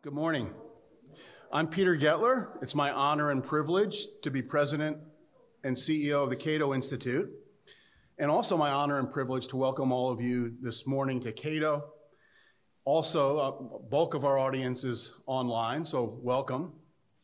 Good morning. I'm Peter Gettler. It's my honor and privilege to be president and CEO of the Cato Institute, and also my honor and privilege to welcome all of you this morning to Cato. Also, a bulk of our audience is online, so welcome.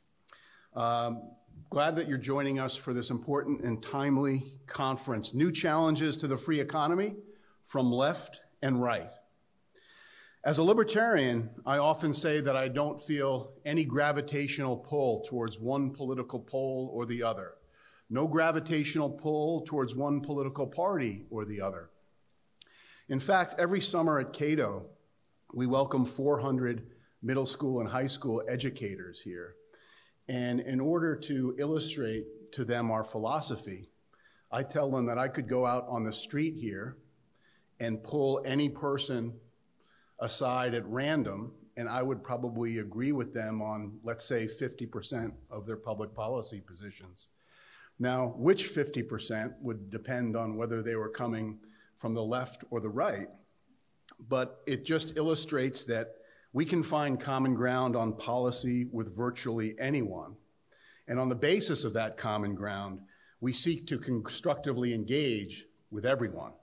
Glad that you're joining us for this important and timely conference, New Challenges to the Free Economy from Left and Right. As a libertarian, I often say that I don't feel any gravitational pull towards one political pole or the other. No gravitational pull towards one political party or the other. In fact, every summer at Cato, we welcome 400 middle school and high school educators here. And in order to illustrate to them our philosophy, I tell them that I could go out on the street here and pull any person aside at random, and I would probably agree with them on, let's say, 50% of their public policy positions. Now, which 50% would depend on whether they were coming from the left or the right, but it just illustrates that we can find common ground on policy with virtually anyone. And on the basis of that common ground, we seek to constructively engage with everyone.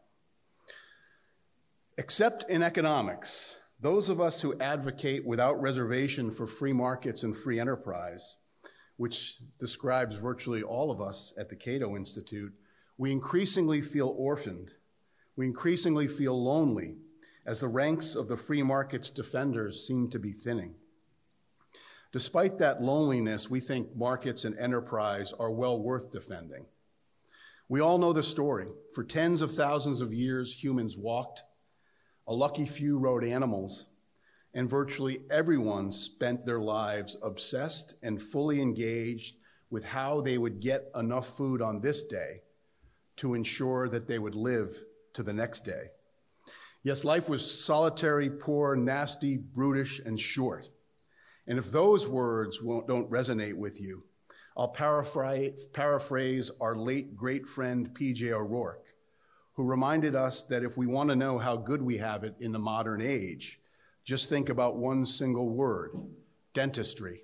Except in economics, those of us who advocate without reservation for free markets and free enterprise, which describes virtually all of us at the Cato Institute, we increasingly feel orphaned. We increasingly feel lonely as the ranks of the free market's defenders seem to be thinning. Despite that loneliness, we think markets and enterprise are well worth defending. We all know the story. For tens of thousands of years, humans walked. A lucky few rode animals, and virtually everyone spent their lives obsessed and fully engaged with how they would get enough food on this day to ensure that they would live to the next day. Yes, life was solitary, poor, nasty, brutish, and short. And if those words don't resonate with you, I'll paraphrase our late great friend P.J. O'Rourke, who reminded us that if we want to know how good we have it in the modern age, just think about one single word: dentistry.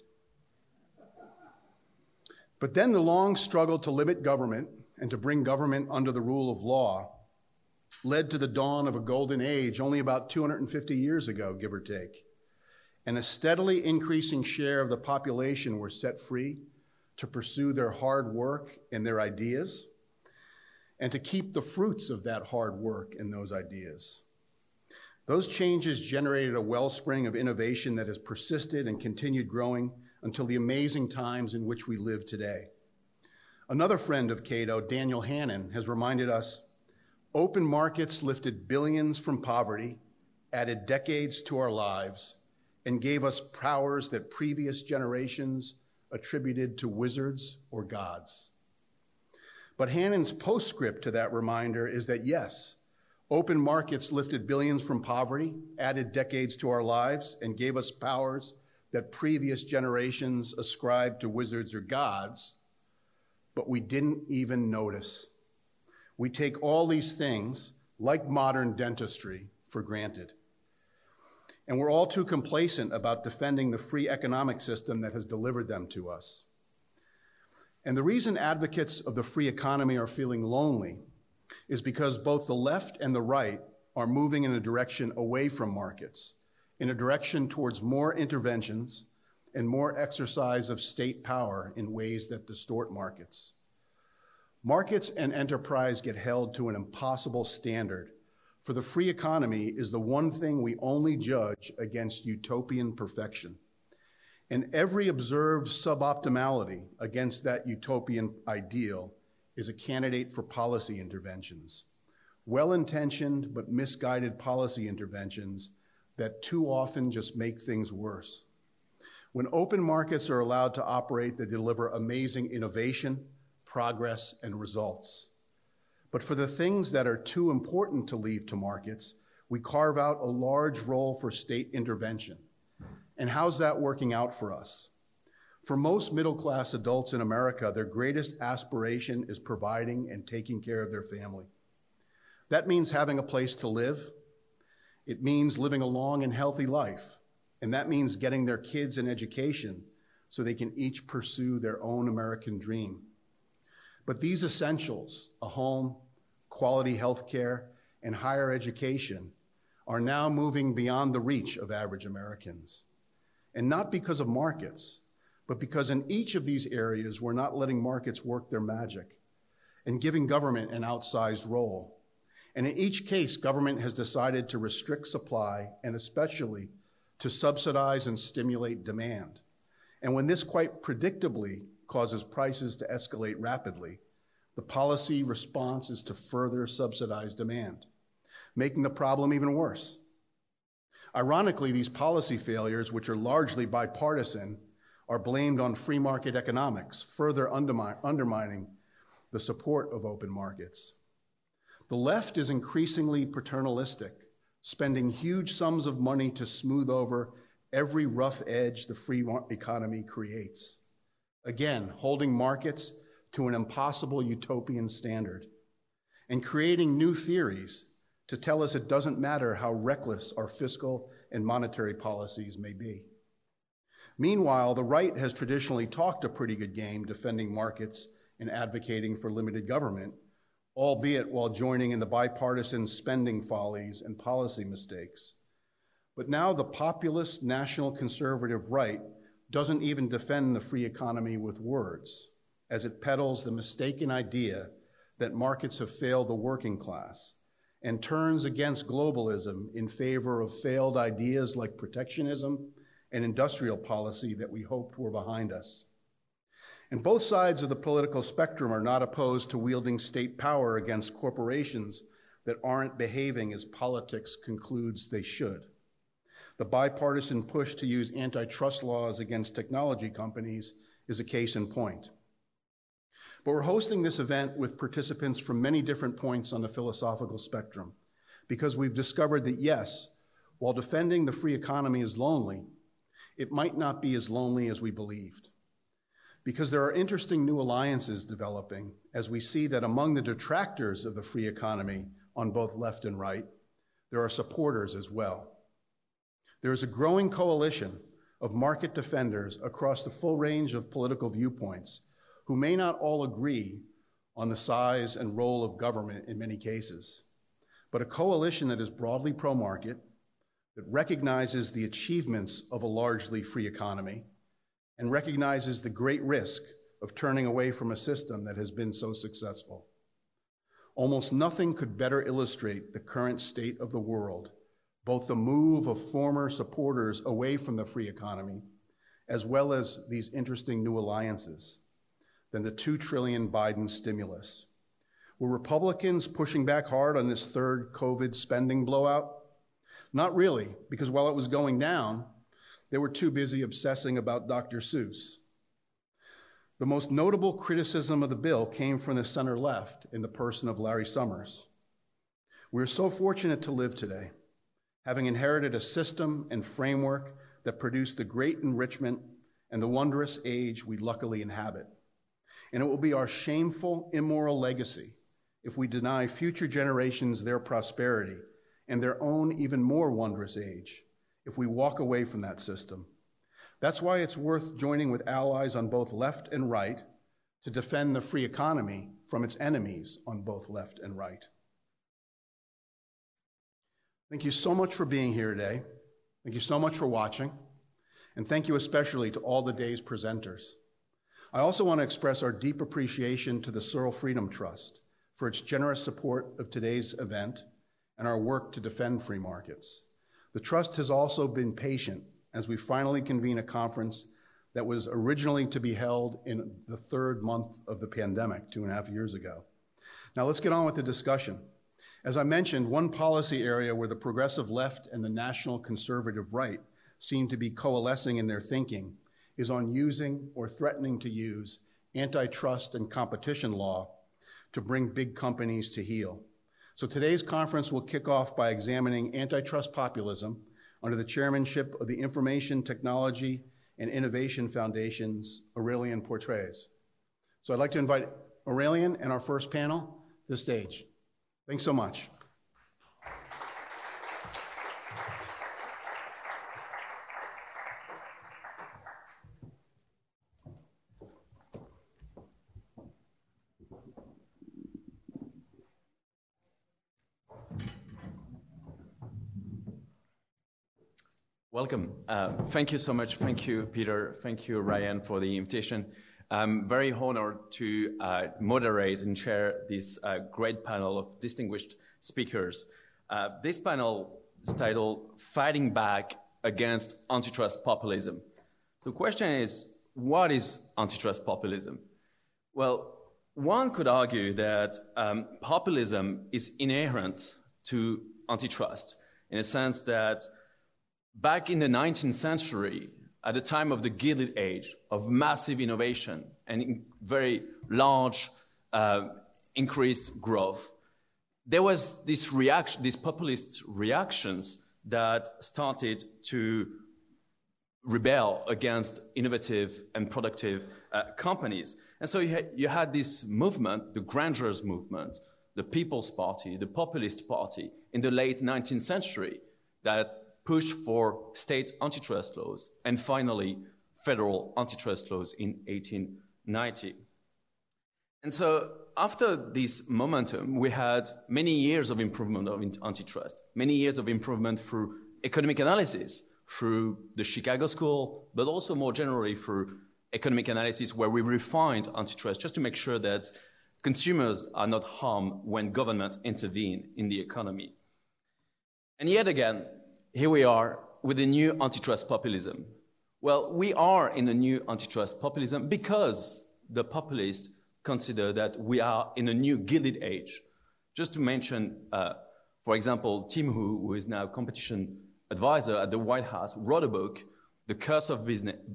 But then the long struggle to limit government and to bring government under the rule of law led to the dawn of a golden age only about 250 years ago, give or take. And a steadily increasing share of the population were set free to pursue their hard work and their ideas, and to keep the fruits of that hard work and those ideas. Those changes generated a wellspring of innovation that has persisted and continued growing until the amazing times in which we live today. Another friend of Cato, Daniel Hannan, has reminded us, open markets lifted billions from poverty, added decades to our lives, and gave us powers that previous generations attributed to wizards or gods. But Hannan's postscript to that reminder is that yes, open markets lifted billions from poverty, added decades to our lives, and gave us powers that previous generations ascribed to wizards or gods, but we didn't even notice. We take all these things, like modern dentistry, for granted. And we're all too complacent about defending the free economic system that has delivered them to us. And the reason advocates of the free economy are feeling lonely is because both the left and the right are moving in a direction away from markets, in a direction towards more interventions and more exercise of state power in ways that distort markets. Markets and enterprise get held to an impossible standard, for the free economy is the one thing we only judge against utopian perfection. And every observed suboptimality against that utopian ideal is a candidate for policy interventions. Well-intentioned but misguided policy interventions that too often just make things worse. When open markets are allowed to operate, they deliver amazing innovation, progress, and results. But for the things that are too important to leave to markets, we carve out a large role for state intervention. And how's that working out for us? For most middle-class adults in America, their greatest aspiration is providing and taking care of their family. That means having a place to live. It means living a long and healthy life. and that means getting their kids an education so they can each pursue their own American dream. But these essentials, a home, quality health care, and higher education, are now moving beyond the reach of average Americans. And not because of markets, but because in each of these areas, we're not letting markets work their magic and giving government an outsized role. And in each case, government has decided to restrict supply and especially to subsidize and stimulate demand. And when this quite predictably causes prices to escalate rapidly, the policy response is to further subsidize demand, making the problem even worse. Ironically, these policy failures, which are largely bipartisan, are blamed on free market economics, further undermining the support of open markets. The left is increasingly paternalistic, spending huge sums of money to smooth over every rough edge the free economy creates. Again, holding markets to an impossible utopian standard and creating new theories to tell us it doesn't matter how reckless our fiscal and monetary policies may be. Meanwhile, the right has traditionally talked a pretty good game defending markets and advocating for limited government, albeit while joining in the bipartisan spending follies and policy mistakes. But now the populist national conservative right doesn't even defend the free economy with words, as it peddles the mistaken idea that markets have failed the working class and turns against globalism in favor of failed ideas like protectionism and industrial policy that we hoped were behind us. And both sides of the political spectrum are not opposed to wielding state power against corporations that aren't behaving as politics concludes they should. The bipartisan push to use antitrust laws against technology companies is a case in point. But we're hosting this event with participants from many different points on the philosophical spectrum because we've discovered that yes, while defending the free economy is lonely, it might not be as lonely as we believed. Because there are interesting new alliances developing as we see that among the detractors of the free economy on both left and right, there are supporters as well. There is a growing coalition of market defenders across the full range of political viewpoints who may not all agree on the size and role of government in many cases, but a coalition that is broadly pro-market, that recognizes the achievements of a largely free economy, and recognizes the great risk of turning away from a system that has been so successful. Almost nothing could better illustrate the current state of the world, both the move of former supporters away from the free economy, as well as these interesting new alliances, than the $2 trillion Biden stimulus. Were Republicans pushing back hard on this third COVID spending blowout? Not really, because while it was going down, they were too busy obsessing about Dr. Seuss. The most notable criticism of the bill came from the center left in the person of Larry Summers. We're so fortunate to live today, having inherited a system and framework that produced the great enrichment and the wondrous age we luckily inhabit. And it will be our shameful, immoral legacy if we deny future generations their prosperity and their own even more wondrous age if we walk away from that system. That's why it's worth joining with allies on both left and right to defend the free economy from its enemies on both left and right. Thank you so much for being here today. Thank you so much for watching. And thank you especially to all the day's presenters. I also want to express our deep appreciation to the Searle Freedom Trust for its generous support of today's event and our work to defend free markets. The Trust has also been patient as we finally convene a conference that was originally to be held in the third month of the pandemic 2.5 years ago. Now let's get on with the discussion. As I mentioned, one policy area where the progressive left and the national conservative right seem to be coalescing in their thinking is on using or threatening to use antitrust and competition law to bring big companies to heel. So today's conference will kick off by examining antitrust populism under the chairmanship of the Information Technology and Innovation Foundation's Aurélien Portres. So I'd like to invite Aurélien and our first panel to the stage. Thanks so much. Welcome. Thank you so much. Thank you, Peter. Thank you, Ryan, for the invitation. I'm very honored to moderate and chair this great panel of distinguished speakers. This panel is titled Fighting Back Against Antitrust Populism. So the question is, what is antitrust populism? Well, one could argue that populism is inherent to antitrust in a sense that back in the 19th century, at the time of the Gilded Age of massive innovation and very large increased growth, there was this reaction, these populist reactions that started to rebel against innovative and productive companies. And so you had this movement, the grandeurs movement, the People's Party, the Populist Party in the late 19th century that pushed for state antitrust laws and finally federal antitrust laws in 1890. And so after this momentum, we had many years of improvement of antitrust, many years of improvement through economic analysis, through the Chicago School, but also more generally through economic analysis where we refined antitrust just to make sure that consumers are not harmed when governments intervene in the economy. And yet again, here we are with a new antitrust populism. Well, we are in a new antitrust populism because the populists consider that we are in a new Gilded Age. Just to mention, for example, Tim Hu, who is now competition advisor at the White House, wrote a book, The Curse of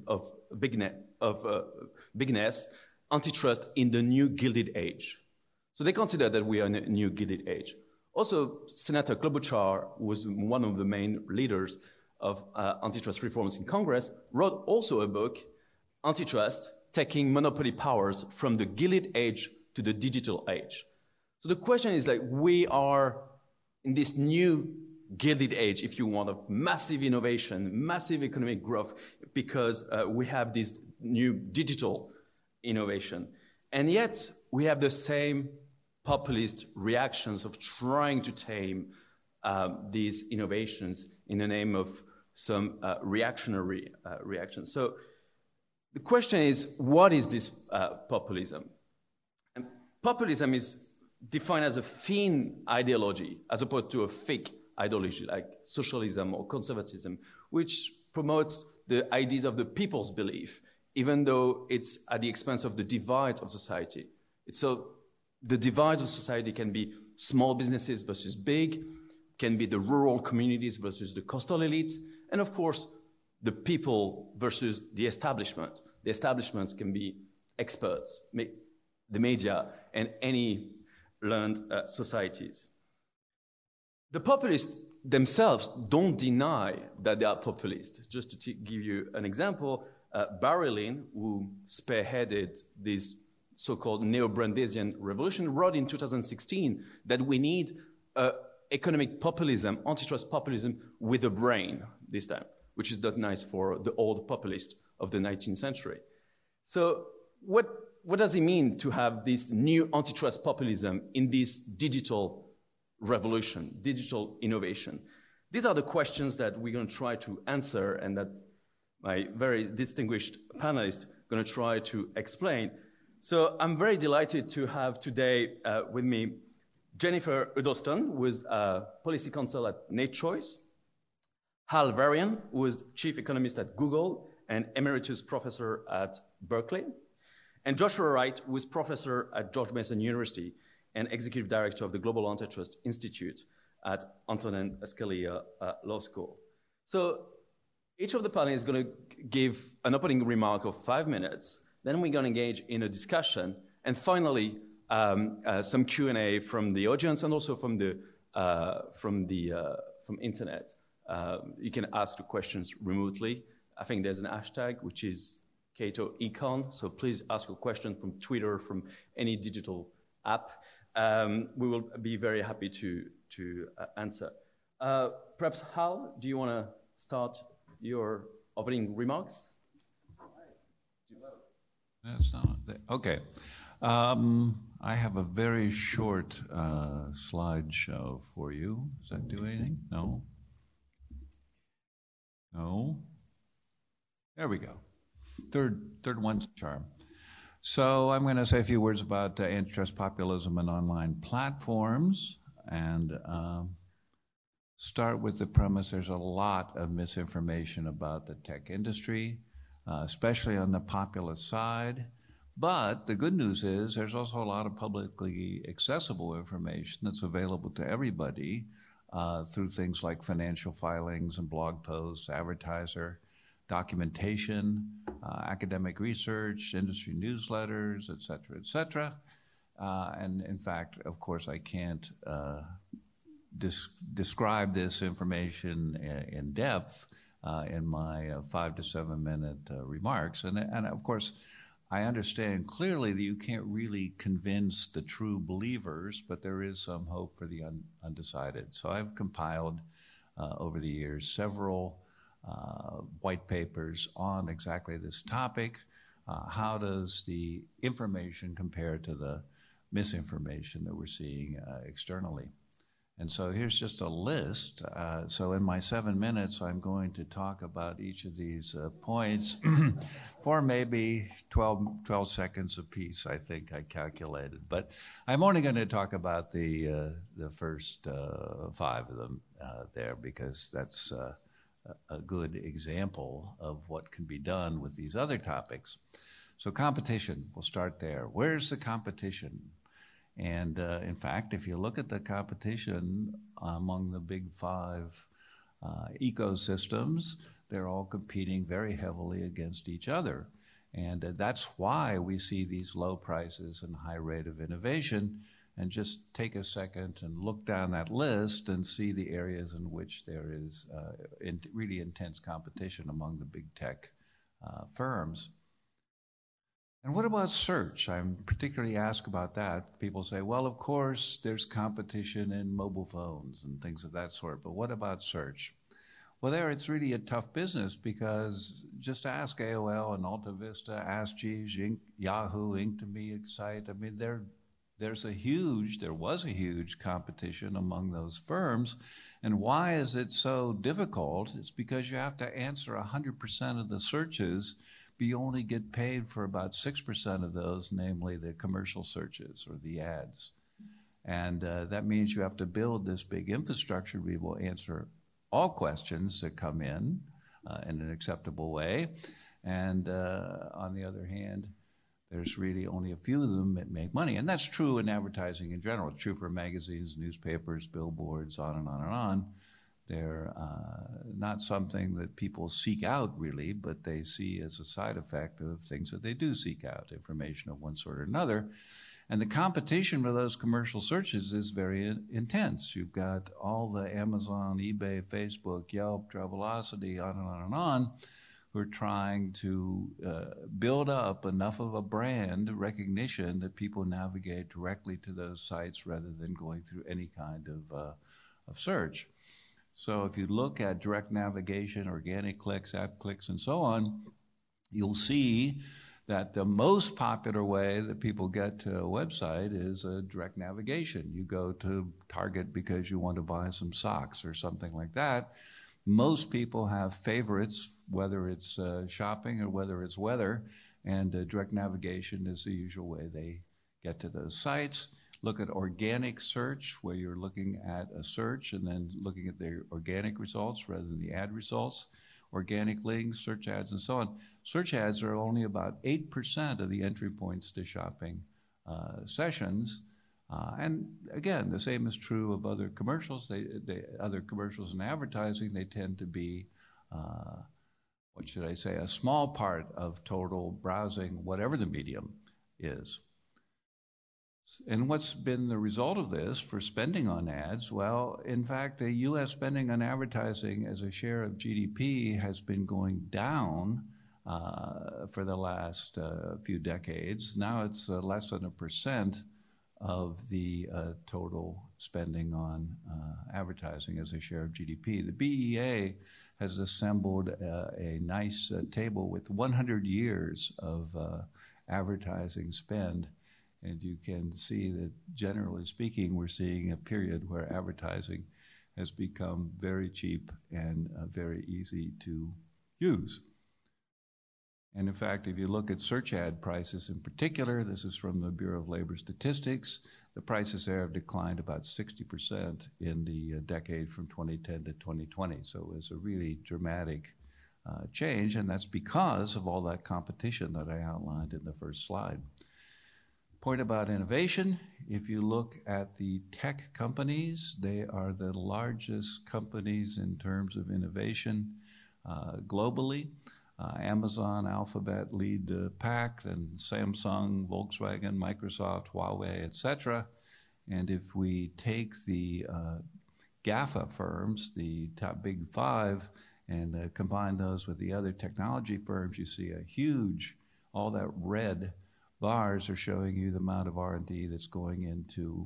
Bigness, Antitrust in the New Gilded Age. So they consider that we are in a new Gilded Age. Also, Senator Klobuchar, who was one of the main leaders of antitrust reforms in Congress, wrote also a book, Antitrust, Taking Monopoly Powers from the Gilded Age to the Digital Age. So the question is, like, we are in this new Gilded Age, if you want, of massive innovation, massive economic growth, because we have this new digital innovation. And yet, we have the same populist reactions of trying to tame these innovations in the name of some reactionary reactions. So the question is, what is this populism? And populism is defined as a thin ideology as opposed to a thick ideology like socialism or conservatism, which promotes the ideas of the people's belief, even though it's at the expense of the divides of society. The divides of society can be small businesses versus big, can be the rural communities versus the coastal elites, and of course, the people versus the establishment. The establishments can be experts, the media, and any learned societies. The populists themselves don't deny that they are populist. Just to give you an example, Barry Lynn, who spearheaded this so-called neo-Brandeisian revolution, wrote in 2016 that we need economic populism, antitrust populism with a brain this time, which is not nice for the old populist of the 19th century. So what does it mean to have this new antitrust populism in this digital revolution, digital innovation? These are the questions that we're going to try to answer and that my very distinguished panelists are going to try to explain. So I'm very delighted to have today with me Jennifer Huddleston, who is policy counsel at NateChoice, Hal Varian, who is chief economist at Google and emeritus professor at Berkeley, and Joshua Wright, who is professor at George Mason University and executive director of the Global Antitrust Institute at Antonin Scalia Law School. So each of the panelists is going to give an opening remark of 5 minutes. Then we're going to engage in a discussion, and finally, some Q&A from the audience and also from internet. You can ask the questions remotely. I think there's an hashtag which is Cato Econ, so please ask a question from Twitter, from any digital app. We will be very happy to answer. Perhaps Hal, do you want to start your opening remarks? That's not okay. I have a very short slideshow for you. Does that do anything? No? No. There we go. Third one's a charm. So I'm going to say a few words about antitrust populism and online platforms, and start with the premise there's a lot of misinformation about the tech industry, especially on the populist side. But the good news is there's also a lot of publicly accessible information that's available to everybody through things like financial filings and blog posts, advertiser documentation, academic research, industry newsletters, et cetera, and in fact, of course, I can't describe this information in depth in my 5 to 7 minute remarks. And of course, I understand clearly that you can't really convince the true believers, but there is some hope for the undecided. So I've compiled over the years several white papers on exactly this topic. How does the information compare to the misinformation that we're seeing externally? And so here's just a list. So in my 7 minutes, I'm going to talk about each of these points for maybe 12 seconds apiece, I think I calculated. But I'm only going to talk about the first 5 of them there, because that's a good example of what can be done with these other topics. So competition, we'll start there. Where's the competition? And in fact, if you look at the competition among the big 5 ecosystems, they're all competing very heavily against each other. And that's why we see these low prices and high rate of innovation. And just take a second and look down that list and see the areas in which there is really intense competition among the big tech firms. And what about search? I'm particularly asked about that. People say, well, of course, there's competition in mobile phones and things of that sort, but what about search? Well, there it's really a tough business, because just ask AOL and Alta Vista, ask Jeeves, Yahoo, Inktomi, Excite. I mean, there was a huge competition among those firms. And why is it so difficult? It's because you have to answer 100% of the searches, but you only get paid for about 6% of those, namely the commercial searches or the ads. And that means you have to build this big infrastructure to be able to answer all questions that come in an acceptable way. And on the other hand, there's really only a few of them that make money. And that's true in advertising in general. It's true for magazines, newspapers, billboards, on and on and on. They're not something that people seek out, really, but they see as a side effect of things that they do seek out, information of one sort or another. And the competition for those commercial searches is very intense. You've got all the Amazon, eBay, Facebook, Yelp, Travelocity, on and on and on, who are trying to build up enough of a brand recognition that people navigate directly to those sites rather than going through any kind of search. So if you look at direct navigation, organic clicks, app clicks, and so on, you'll see that the most popular way that people get to a website is a direct navigation. You go to Target because you want to buy some socks or something like that. Most people have favorites, whether it's shopping or whether it's weather, and direct navigation is the usual way they get to those sites. Look at organic search, where you're looking at a search and then looking at the organic results rather than the ad results. Organic links, search ads, and so on. Search ads are only about 8% of the entry points to shopping sessions. And again, the same is true of other commercials. Other commercials and advertising, they tend to be, a small part of total browsing, whatever the medium is. And what's been the result of this for spending on ads? Well, in fact, the U.S. spending on advertising as a share of GDP has been going down for the last few decades. Now it's less than 1% of the total spending on advertising as a share of GDP. The BEA has assembled a nice table with 100 years of advertising spend. And you can see that, generally speaking, we're seeing a period where advertising has become very cheap and very easy to use. And in fact, if you look at search ad prices in particular, this is from the Bureau of Labor Statistics, the prices there have declined about 60% in the decade from 2010 to 2020. So it was a really dramatic change, and that's because of all that competition that I outlined in the first slide. Point about innovation, if you look at the tech companies, they are the largest companies in terms of innovation globally. Amazon, Alphabet lead the pack, then Samsung, Volkswagen, Microsoft, Huawei, etc. And if we take the GAFA firms, the top big five, and combine those with the other technology firms, you see a huge, all that red bars are showing you the amount of R&D that's going into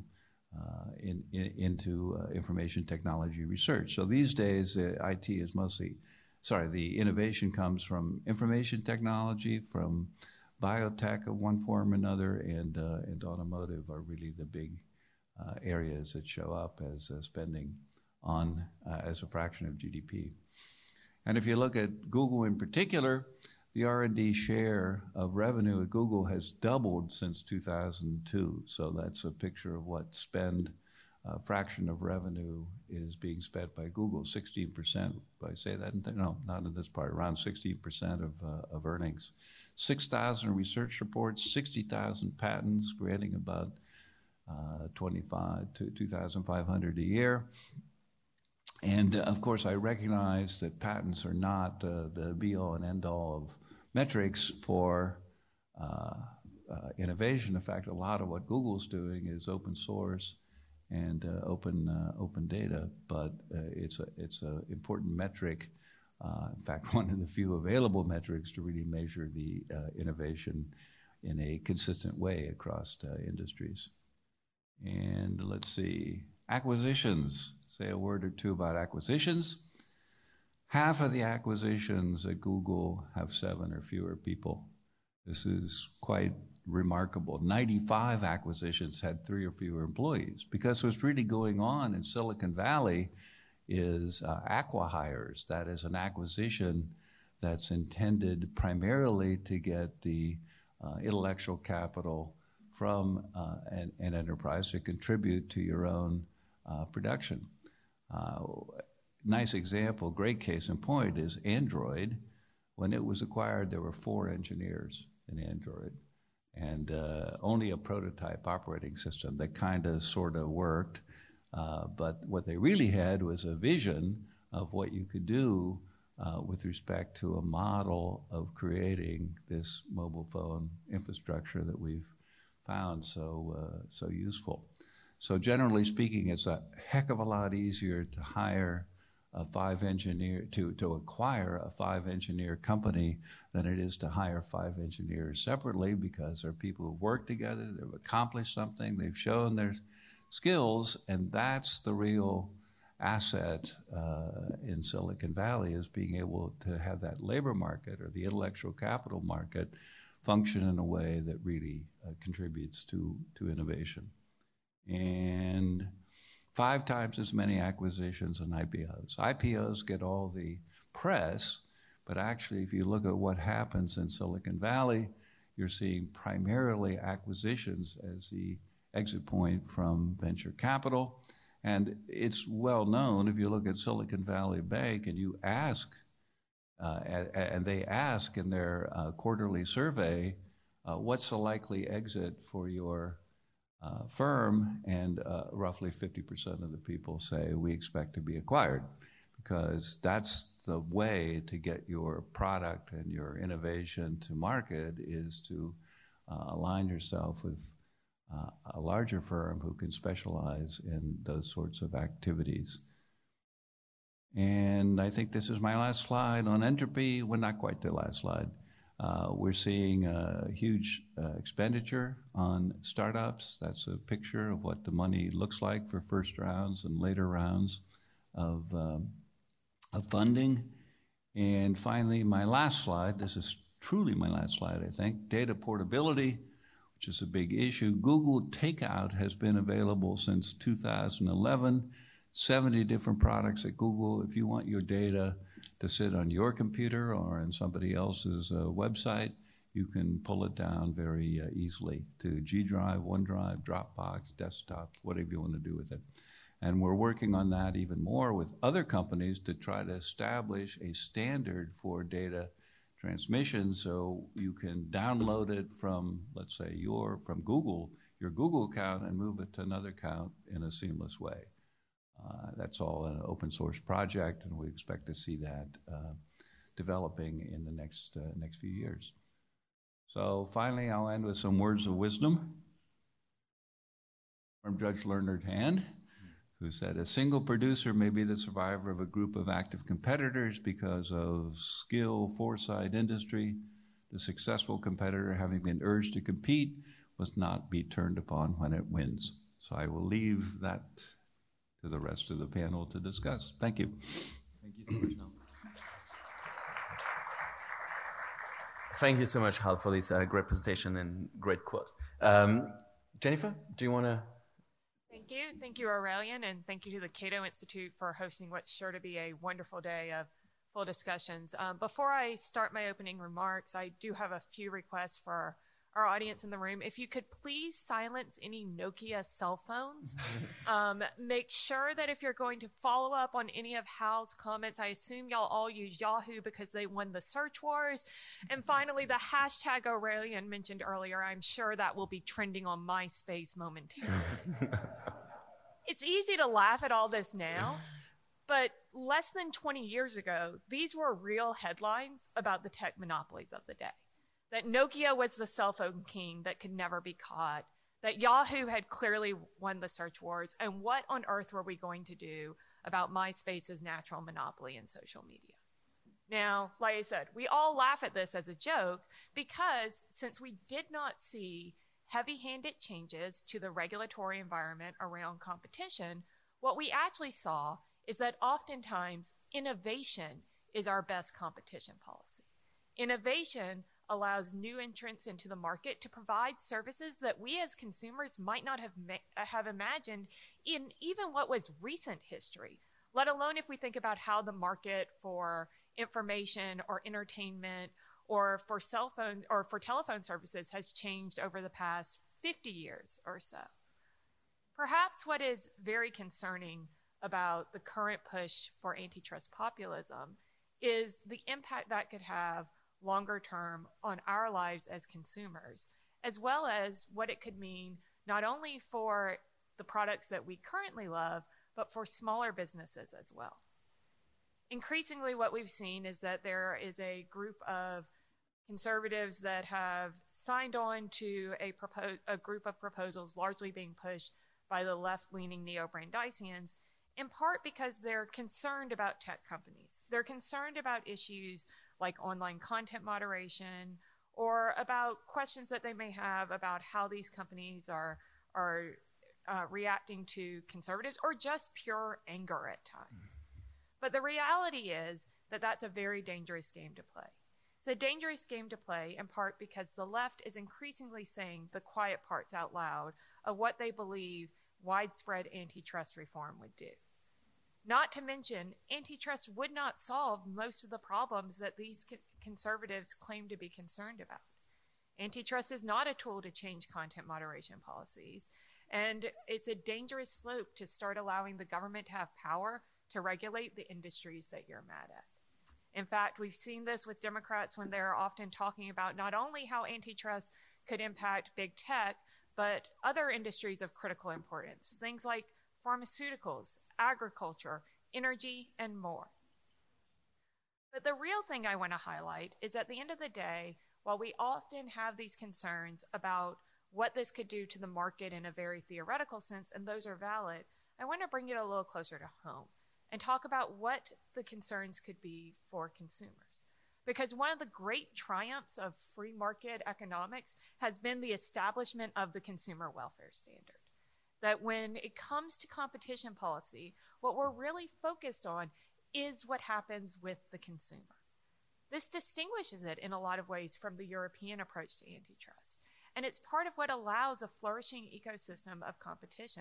information technology research. So these days, IT is mostly, the innovation comes from information technology, from biotech of one form or another, and automotive are really the big areas that show up as spending on as a fraction of GDP. And if you look at Google in particular, the R&D share of revenue at Google has doubled since 2002. So that's a picture of what fraction of revenue is being spent by Google. 16%, if I say that? No, not in this part, around 16% of earnings. 6,000 research reports, 60,000 patents, granting about 2,500 a year. And of course, I recognize that patents are not the be-all and end-all of metrics for innovation. In fact, a lot of what Google's doing is open source and open data, but it's an important metric. In fact, one of the few available metrics to really measure the innovation in a consistent way across industries. And let's see, acquisitions. Say a word or two about acquisitions. Half of the acquisitions at Google have 7 or fewer people. This is quite remarkable. 95 acquisitions had 3 or fewer employees, because what's really going on in Silicon Valley is acqui-hires. That is an acquisition that's intended primarily to get the intellectual capital from an enterprise to contribute to your own production. Nice example, great case in point, is Android. When it was acquired, there were 4 engineers in Android, and only a prototype operating system that kind of sort of worked. But what they really had was a vision of what you could do with respect to a model of creating this mobile phone infrastructure that we've found so useful. So generally speaking, it's a heck of a lot easier to hire a 5-engineer, to acquire a 5-engineer company than it is to hire 5 engineers separately, because they're people who work together, they've accomplished something, they've shown their skills, and that's the real asset in Silicon Valley, is being able to have that labor market or the intellectual capital market function in a way that really contributes to innovation. And 5 times as many acquisitions and IPOs. IPOs get all the press, but actually if you look at what happens in Silicon Valley, you're seeing primarily acquisitions as the exit point from venture capital. And it's well known, if you look at Silicon Valley Bank and you ask, and they ask in their quarterly survey, what's the likely exit for your firm, and roughly 50% of the people say we expect to be acquired, because that's the way to get your product and your innovation to market, is to align yourself with a larger firm who can specialize in those sorts of activities. And I think this is my last slide on entropy. Well, not quite the last slide. We're seeing a huge expenditure on startups. That's a picture of what the money looks like for first rounds and later rounds of funding. And finally, my last slide, this is truly my last slide, I think, data portability, which is a big issue. Google Takeout has been available since 2011. 70 different products at Google. If you want your data to sit on your computer or on somebody else's website, you can pull it down very easily to G Drive, OneDrive, Dropbox, desktop, whatever you want to do with it. And we're working on that even more with other companies to try to establish a standard for data transmission so you can download it from, let's say, your Google account and move it to another account in a seamless way. That's all an open source project, and we expect to see that developing in the next few years. So finally, I'll end with some words of wisdom from Judge Leonard Hand, who said, "A single producer may be the survivor of a group of active competitors because of skill, foresight, industry. The successful competitor, having been urged to compete, must not be turned upon when it wins." So I will leave that to the rest of the panel to discuss. Thank you. Thank you so much, Hal. Thank you so much, Hal, for this great presentation and great quote. Jennifer, do you want to? Thank you. Thank you, Aurelian, and thank you to the Cato Institute for hosting what's sure to be a wonderful day of full discussions. Before I start my opening remarks, I do have a few requests for our audience in the room. If you could please silence any Nokia cell phones. Make sure that if you're going to follow up on any of Hal's comments, I assume y'all all use Yahoo because they won the search wars. And finally, the hashtag Aurelian mentioned earlier, I'm sure that will be trending on MySpace momentarily. It's easy to laugh at all this now, but less than 20 years ago, these were real headlines about the tech monopolies of the day. That Nokia was the cell phone king that could never be caught, that Yahoo had clearly won the search wars, and what on earth were we going to do about MySpace's natural monopoly in social media? Now, like I said, we all laugh at this as a joke because since we did not see heavy-handed changes to the regulatory environment around competition, what we actually saw is that oftentimes innovation is our best competition policy. Innovation allows new entrants into the market to provide services that we as consumers might not have imagined in even what was recent history, let alone if we think about how the market for information or entertainment or for cell phone or for telephone services has changed over the past 50 years or so. Perhaps what is very concerning about the current push for antitrust populism is the impact that could have longer term on our lives as consumers, as well as what it could mean not only for the products that we currently love, but for smaller businesses as well. Increasingly, what we've seen is that there is a group of conservatives that have signed on to a group of proposals largely being pushed by the left-leaning neo-Brandeisians, in part because they're concerned about tech companies. They're concerned about issues like online content moderation, or about questions that they may have about how these companies are reacting to conservatives, or just pure anger at times. But the reality is that that's a very dangerous game to play. It's a dangerous game to play in part because the left is increasingly saying the quiet parts out loud of what they believe widespread antitrust reform would do. Not to mention, antitrust would not solve most of the problems that these conservatives claim to be concerned about. Antitrust is not a tool to change content moderation policies, and it's a dangerous slope to start allowing the government to have power to regulate the industries that you're mad at. In fact, we've seen this with Democrats when they're often talking about not only how antitrust could impact big tech, but other industries of critical importance, things like pharmaceuticals, agriculture, energy, and more. But the real thing I want to highlight is at the end of the day, while we often have these concerns about what this could do to the market in a very theoretical sense, and those are valid, I want to bring it a little closer to home and talk about what the concerns could be for consumers. Because one of the great triumphs of free market economics has been the establishment of the consumer welfare standard. That when it comes to competition policy, what we're really focused on is what happens with the consumer. This distinguishes it in a lot of ways from the European approach to antitrust. And it's part of what allows a flourishing ecosystem of competition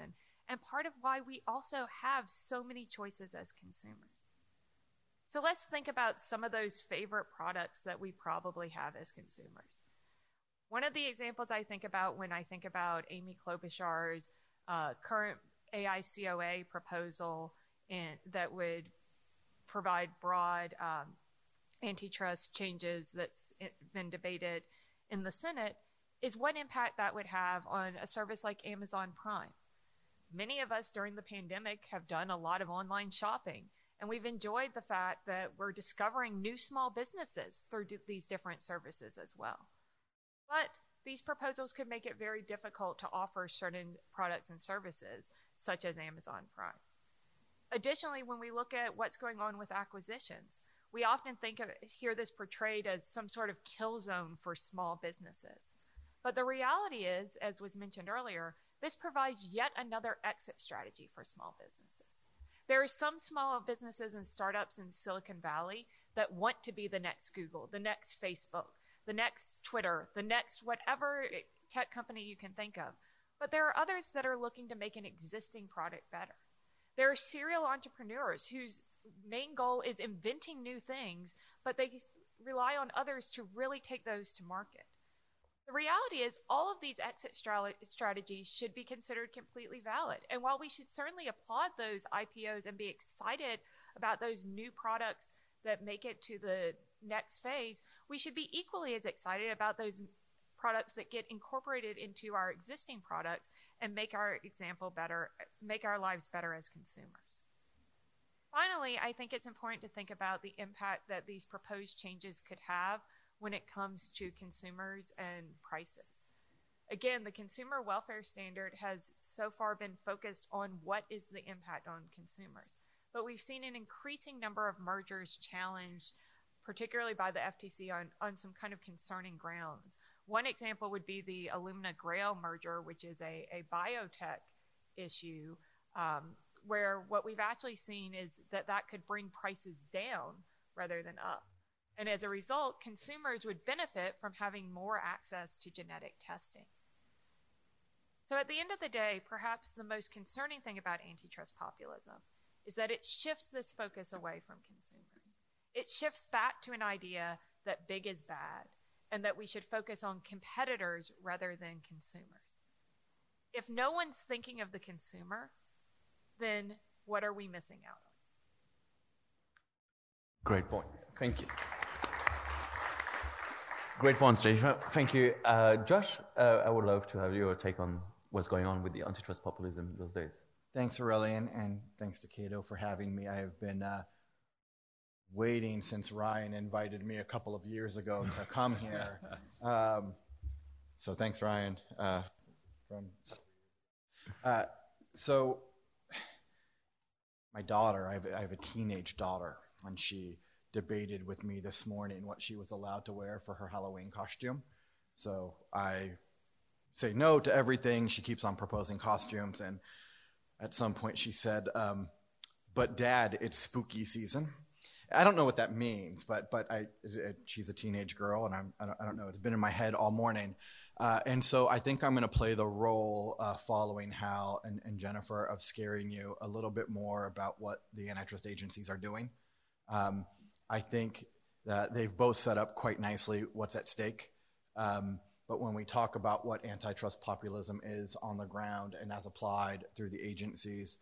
and part of why we also have so many choices as consumers. So let's think about some of those favorite products that we probably have as consumers. One of the examples I think about when I think about Amy Klobuchar's current AICOA proposal that would provide broad antitrust changes that's been debated in the Senate is what impact that would have on a service like Amazon Prime. Many of us during the pandemic have done a lot of online shopping, and we've enjoyed the fact that we're discovering new small businesses through these different services as well. But these proposals could make it very difficult to offer certain products and services, such as Amazon Prime. Additionally, when we look at what's going on with acquisitions, we often hear this portrayed as some sort of kill zone for small businesses. But the reality is, as was mentioned earlier, this provides yet another exit strategy for small businesses. There are some small businesses and startups in Silicon Valley that want to be the next Google, the next Facebook, the next Twitter, the next whatever tech company you can think of. But there are others that are looking to make an existing product better. There are serial entrepreneurs whose main goal is inventing new things, but they rely on others to really take those to market. The reality is all of these exit strategies should be considered completely valid. And while we should certainly applaud those IPOs and be excited about those new products that make it to the next phase, we should be equally as excited about those products that get incorporated into our existing products and make our lives better as consumers. Finally, I think it's important to think about the impact that these proposed changes could have when it comes to consumers and prices. Again, the consumer welfare standard has so far been focused on what is the impact on consumers. But we've seen an increasing number of mergers challenged, particularly by the FTC, on some kind of concerning grounds. One example would be the Illumina Grail merger, which is a biotech issue, where what we've actually seen is that could bring prices down rather than up. And as a result, consumers would benefit from having more access to genetic testing. So at the end of the day, perhaps the most concerning thing about antitrust populism is that it shifts this focus away from consumers. It shifts back to an idea that big is bad and that we should focus on competitors rather than consumers. If no one's thinking of the consumer, then what are we missing out on? Great point. Thank you. Great point, Steve. Thank you. Josh, I would love to have your take on what's going on with the antitrust populism those days. Thanks, Aurelian, and thanks to Cato for having me. I have been waiting since Ryan invited me a couple of years ago to come here. So thanks, Ryan. So my daughter, I have a teenage daughter, and she debated with me this morning what she was allowed to wear for her Halloween costume. So I say no to everything. She keeps on proposing costumes, and at some point she said, but Dad, it's spooky season. I don't know what that means, but she's a teenage girl, and I don't know. It's been in my head all morning. And so I think I'm going to play the role following Hal and Jennifer of scaring you a little bit more about what the antitrust agencies are doing. I think that they've both set up quite nicely what's at stake. But when we talk about what antitrust populism is on the ground and as applied through the agencies,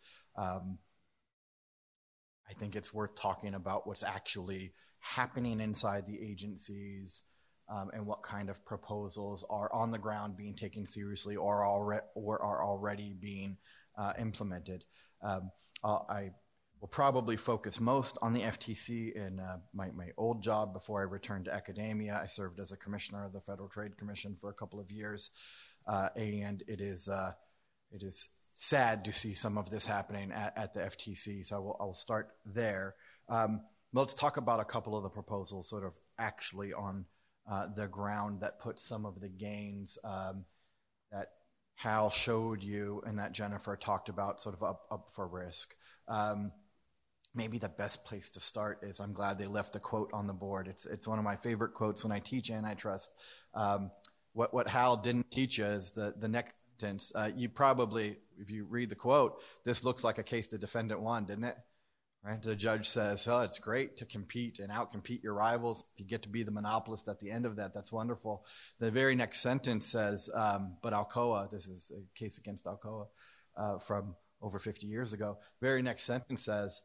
I think it's worth talking about what's actually happening inside the agencies and what kind of proposals are on the ground being taken seriously or are already being implemented. I will probably focus most on the FTC. In my old job before I returned to academia, I served as a commissioner of the Federal Trade Commission for a couple of years, and it is sad to see some of this happening at the FTC. So I will start there. Let's talk about a couple of the proposals sort of actually on the ground that put some of the gains that Hal showed you and that Jennifer talked about sort of up for risk. Maybe the best place to start is, I'm glad they left the quote on the board. It's one of my favorite quotes when I teach antitrust. What Hal didn't teach you is the sentence. You probably, if you read the quote, this looks like a case the defendant won, didn't it? Right? The judge says, oh, it's great to compete and outcompete your rivals. If you get to be the monopolist at the end of that, that's wonderful. The very next sentence says, but Alcoa, this is a case against Alcoa from over 50 years ago. Very next sentence says,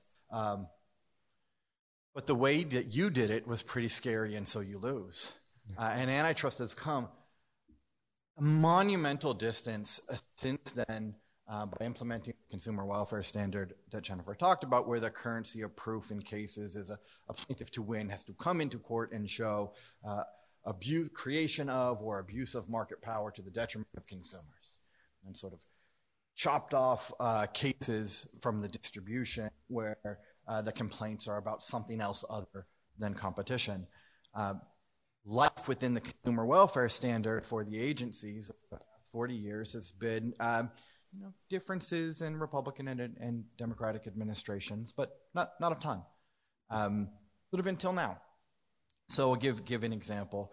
but the way that you did it was pretty scary, and so you lose. And antitrust has come a monumental distance since then by implementing the consumer welfare standard that Jennifer talked about, where the currency of proof in cases is a plaintiff to win has to come into court and show creation of or abuse of market power to the detriment of consumers, and sort of chopped off cases from the distribution where the complaints are about something else other than competition. Life within the consumer welfare standard for the agencies over the past 40 years has been differences in Republican and Democratic administrations, but not a ton, sort of until now. So I'll give an example.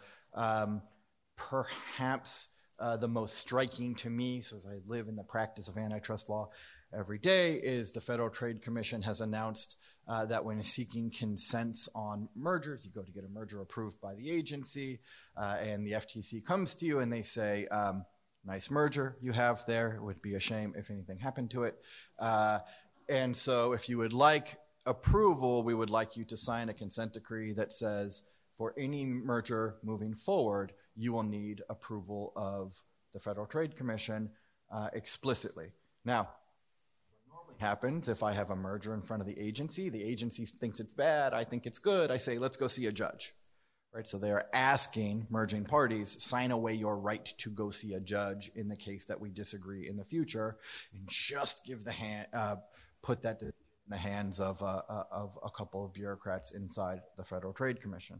Perhaps the most striking to me, so as I live in the practice of antitrust law every day, is the Federal Trade Commission has announced that when seeking consents on mergers, you go to get a merger approved by the agency, and the FTC comes to you and they say, nice merger you have there. It would be a shame if anything happened to it. And so if you would like approval, we would like you to sign a consent decree that says for any merger moving forward, you will need approval of the Federal Trade Commission explicitly. Now, happens if I have a merger in front of the agency thinks it's bad, I think it's good, I say, let's go see a judge, right? So they are asking merging parties, sign away your right to go see a judge in the case that we disagree in the future, and just give put that in the hands of a couple of bureaucrats inside the Federal Trade Commission.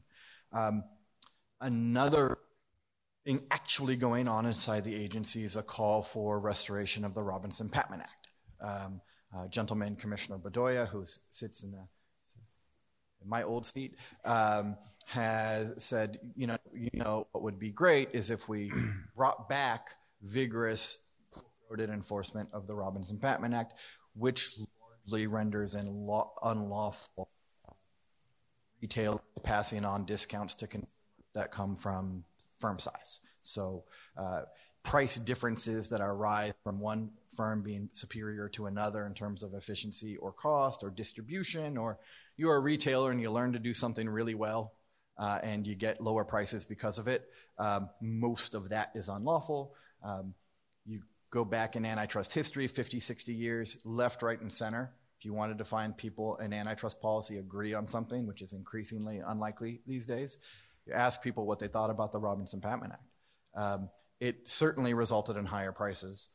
Another thing actually going on inside the agency is a call for restoration of the Robinson-Patman Act. Gentleman Commissioner Bedoya, who sits in my old seat, has said, what would be great is if we brought back vigorous full-throated enforcement of the Robinson-Patman Act, which largely renders unlawful retailers passing on discounts to consumers that come from firm size. So price differences that arise from one firm being superior to another in terms of efficiency or cost or distribution, or you're a retailer and you learn to do something really well and you get lower prices because of it. Most of that is unlawful. You go back in antitrust history, 50, 60 years, left, right, and center. If you wanted to find people in antitrust policy agree on something, which is increasingly unlikely these days, you ask people what they thought about the Robinson-Patman Act. It certainly resulted in higher prices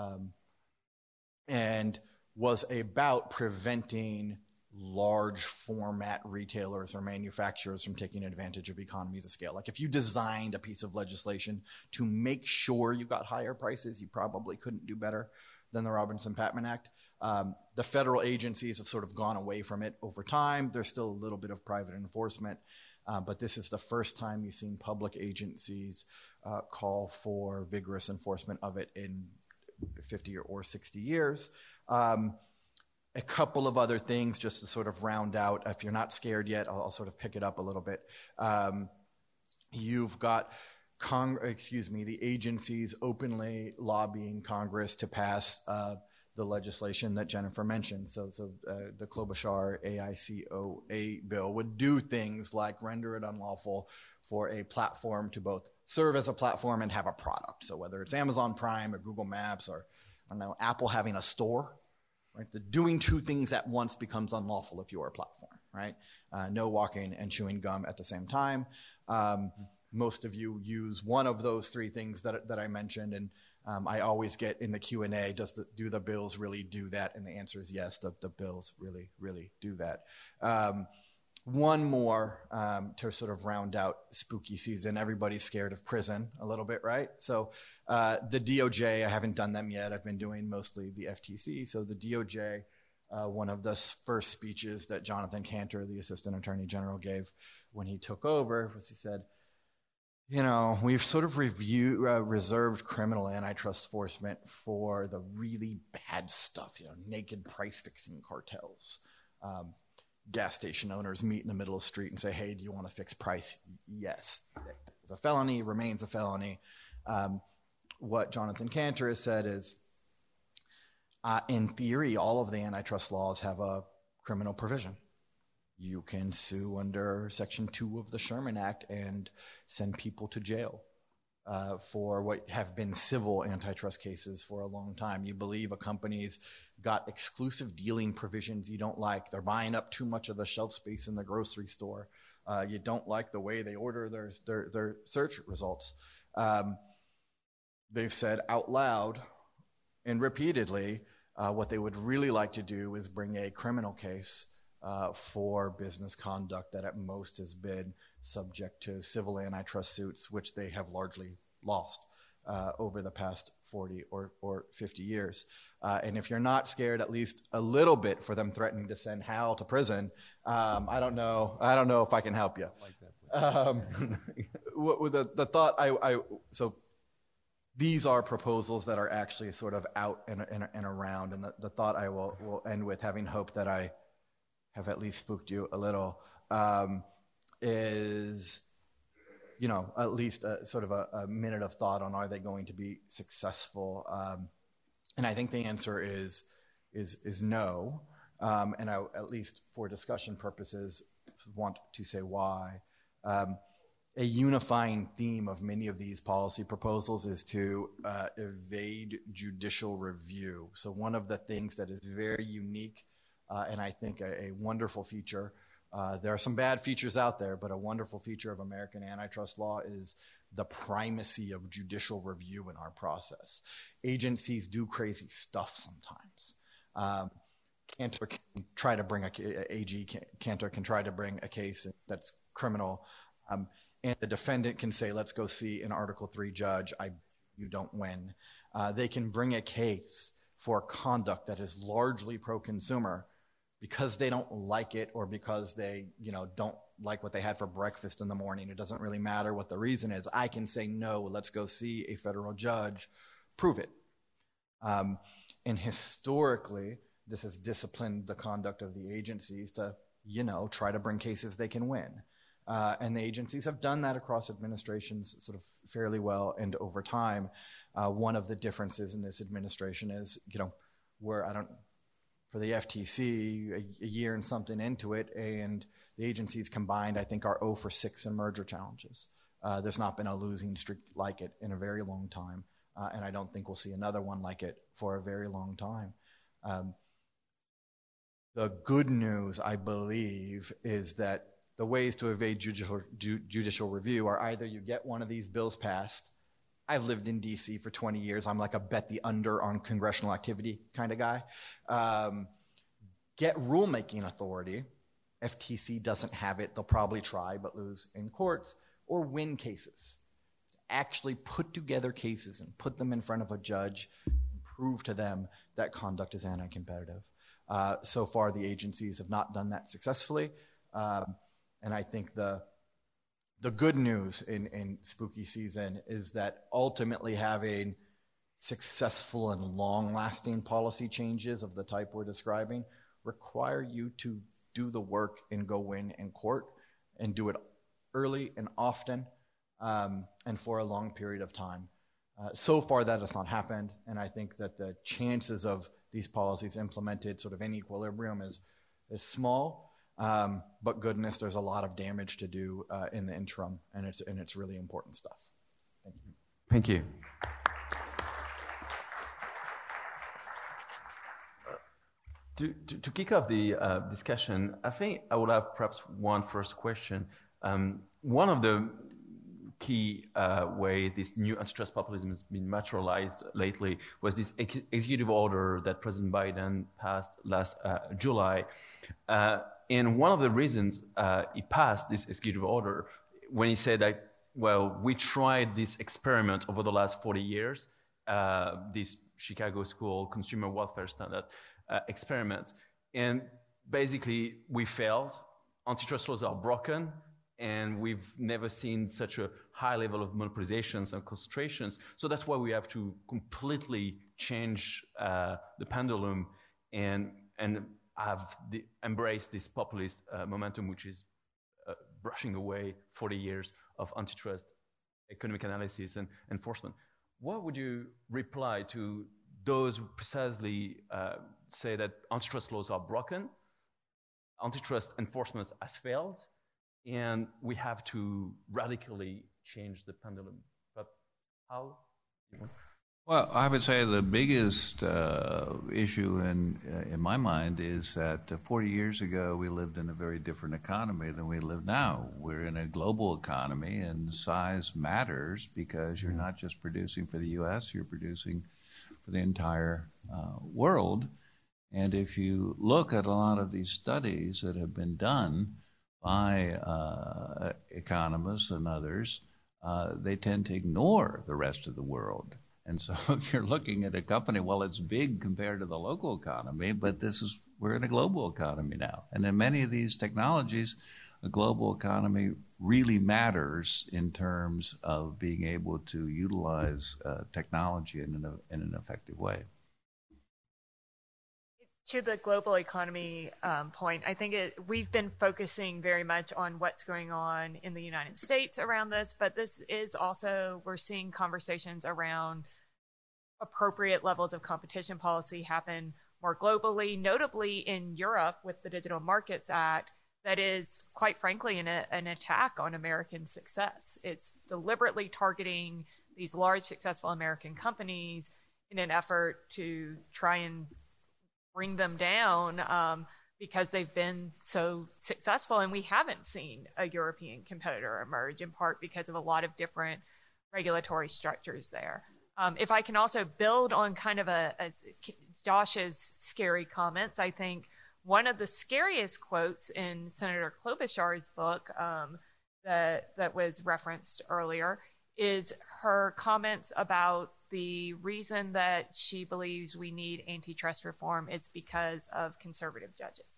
and was about preventing large format retailers or manufacturers from taking advantage of economies of scale. Like if you designed a piece of legislation to make sure you got higher prices, you probably couldn't do better than the Robinson-Patman Act. The federal agencies have sort of gone away from it over time. There's still a little bit of private enforcement, but this is the first time you've seen public agencies call for vigorous enforcement of it in 50 or 60 years. A couple of other things just to sort of round out. If you're not scared yet, I'll sort of pick it up a little bit. You've got the agencies openly lobbying Congress to pass the legislation that Jennifer mentioned. So the Klobuchar AICOA bill would do things like render it unlawful for a platform to both serve as a platform and have a product. So whether it's Amazon Prime or Google Maps or, Apple having a store, right? The doing two things at once becomes unlawful if you're a platform, right? No walking and chewing gum at the same time. Most of you use one of those three things that I mentioned, and I always get in the Q&A, do the bills really do that? And the answer is yes, the bills really, really do that. One more to sort of round out spooky season. Everybody's scared of prison a little bit, right? So the DOJ, I haven't done them yet. I've been doing mostly the FTC. So the DOJ, one of the first speeches that Jonathan Cantor, the Assistant Attorney General, gave when he took over was he said, We've sort of reserved criminal antitrust enforcement for the really bad stuff, naked price fixing cartels. Gas station owners meet in the middle of the street and say, hey, do you want to fix price? Yes. It's a felony, remains a felony. What Jonathan Kanter has said is, in theory, all of the antitrust laws have a criminal provision. You can sue under Section 2 of the Sherman Act and send people to jail for what have been civil antitrust cases for a long time. You believe a company's got exclusive dealing provisions you don't like. They're buying up too much of the shelf space in the grocery store. You don't like the way they order their search results. They've said out loud and repeatedly what they would really like to do is bring a criminal case for business conduct that at most has been subject to civil antitrust suits, which they have largely lost over the past 40 or 50 years. And if you're not scared at least a little bit for them threatening to send Hal to prison, I don't know if I can help you. The thought so these are proposals that are actually sort of out and around, and the thought I will end with, having hope that I have at least spooked you a little, is, at least sort of a minute of thought on, are they going to be successful? And I think the answer is no. And I, at least for discussion purposes, want to say why. A unifying theme of many of these policy proposals is to evade judicial review. So one of the things that is very unique and I think a wonderful feature, there are some bad features out there, but a wonderful feature of American antitrust law is the primacy of judicial review in our process. Agencies do crazy stuff sometimes. Kanter can try to bring Kanter can try to bring a case that's criminal, and the defendant can say, let's go see an Article III judge, you don't win. They can bring a case for conduct that is largely pro-consumer because they don't like it, or because they don't like what they had for breakfast in the morning. It doesn't really matter what the reason is. I can say, no, let's go see a federal judge, prove it. And historically, this has disciplined the conduct of the agencies to, try to bring cases they can win. And the agencies have done that across administrations sort of fairly well. And over time, one of the differences in this administration is, for the FTC, a year and something into it, and the agencies combined, I think, are 0 for 6 in merger challenges. There's not been a losing streak like it in a very long time. And I don't think we'll see another one like it for a very long time. The good news, I believe, is that the ways to evade judicial review are either you get one of these bills passed. I've lived in DC for 20 years. I'm like a bet the under on congressional activity kind of guy. Get rulemaking authority. FTC doesn't have it. They'll probably try but lose in courts, or win cases. Actually put together cases and put them in front of a judge and prove to them that conduct is anti-competitive. So far, the agencies have not done that successfully. And I think the good news in spooky season is that ultimately having successful and long-lasting policy changes of the type we're describing require you to do the work and go win in court, and do it early and often, and for a long period of time. So far, that has not happened, and I think that the chances of these policies implemented sort of in equilibrium is small. But goodness, there's a lot of damage to do in the interim, and it's really important stuff. Thank you. Thank you. To kick off the discussion, I think I would have perhaps one first question. One of the key way this new antitrust populism has been materialized lately was this executive order that President Biden passed last July. And one of the reasons he passed this executive order, when he said that, well, we tried this experiment over the last 40 years, this Chicago School consumer welfare standard experiment, and basically we failed. Antitrust laws are broken, and we've never seen such a high level of monopolizations and concentrations. So that's why we have to completely change the pendulum and embrace this populist momentum, which is brushing away 40 years of antitrust economic analysis and enforcement. What would you reply to those who precisely say that antitrust laws are broken, antitrust enforcement has failed, and we have to radically change the pendulum? But how? Well, I would say the biggest issue in my mind is that 40 years ago we lived in a very different economy than we live now. We're in a global economy, and size matters because you're not just producing for the U.S., you're producing for the entire world. And if you look at a lot of these studies that have been done by economists and others, they tend to ignore the rest of the world. And so if you're looking at a company, well, it's big compared to the local economy, but we're in a global economy now. And in many of these technologies, a global economy really matters in terms of being able to utilize technology in an effective way. To the global economy point, I think we've been focusing very much on what's going on in the United States around this, but this is also, we're seeing conversations around appropriate levels of competition policy happen more globally, notably in Europe with the Digital Markets Act, that is, quite frankly, an attack on American success. It's deliberately targeting these large, successful American companies in an effort to try and bring them down because they've been so successful, and we haven't seen a European competitor emerge, in part because of a lot of different regulatory structures there. If I can also build on kind of Josh's scary comments, I think one of the scariest quotes in Senator Klobuchar's book that was referenced earlier is her comments about the reason that she believes we need antitrust reform is because of conservative judges.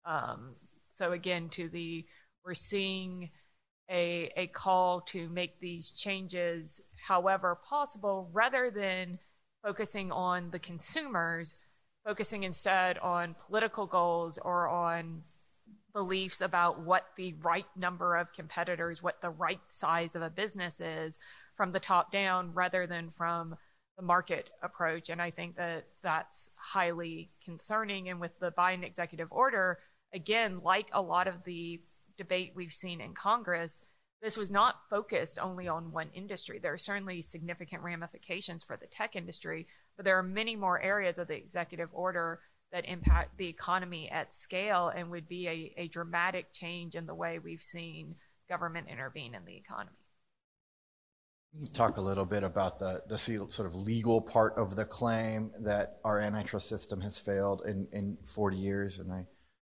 So again, we're seeing a call to make these changes however possible, rather than focusing on the consumers, focusing instead on political goals or on beliefs about what the right number of competitors, what the right size of a business is from the top down, rather than from the market approach. And I think that that's highly concerning. And with the Biden executive order, again, like a lot of the debate we've seen in Congress, this was not focused only on one industry. There are certainly significant ramifications for the tech industry, but there are many more areas of the executive order that impact the economy at scale and would be a dramatic change in the way we've seen government intervene in the economy. Can you talk a little bit about the sort of legal part of the claim that our antitrust system has failed in 40 years? And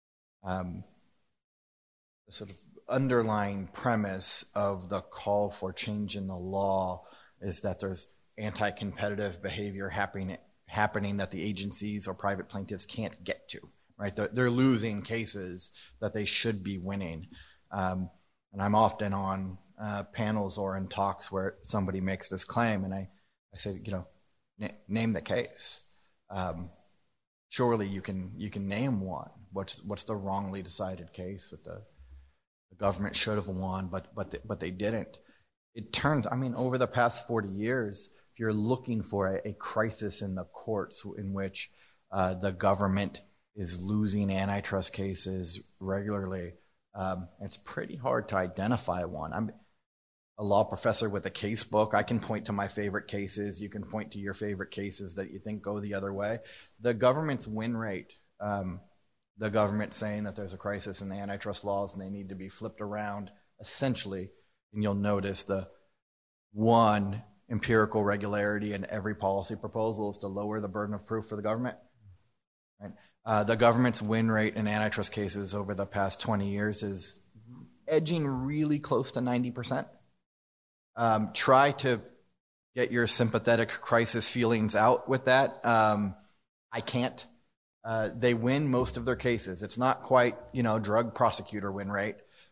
the sort of underlying premise of the call for change in the law is that there's anti-competitive behavior happening that the agencies or private plaintiffs can't get to, right? They're losing cases that they should be winning. And I'm often on panels or in talks where somebody makes this claim, and I say, name the case. Surely you can name one. What's the wrongly decided case that the government should have won, but they didn't? It turns, over the past 40 years, if you're looking for a crisis in the courts in which the government is losing antitrust cases regularly, it's pretty hard to identify one. I'm a law professor with a case book. I can point to my favorite cases. You can point to your favorite cases that you think go the other way. The government's win rate, the government saying that there's a crisis in the antitrust laws and they need to be flipped around, essentially, and you'll notice the one empirical regularity in every policy proposal is to lower the burden of proof for the government. Right? The government's win rate in antitrust cases over the past 20 years is edging really close to 90%. Try to get your sympathetic crisis feelings out with that. I can't. They win most of their cases. It's not quite, drug prosecutor win rate,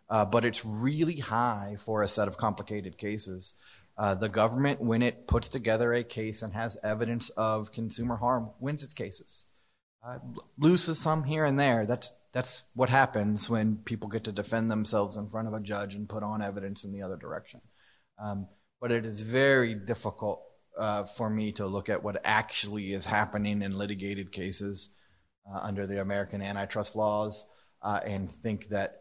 but it's really high for a set of complicated cases. The government, when it puts together a case and has evidence of consumer harm, wins its cases. Loses some here and there. That's what happens when people get to defend themselves in front of a judge and put on evidence in the other direction. But it is very difficult for me to look at what actually is happening in litigated cases under the American antitrust laws and think that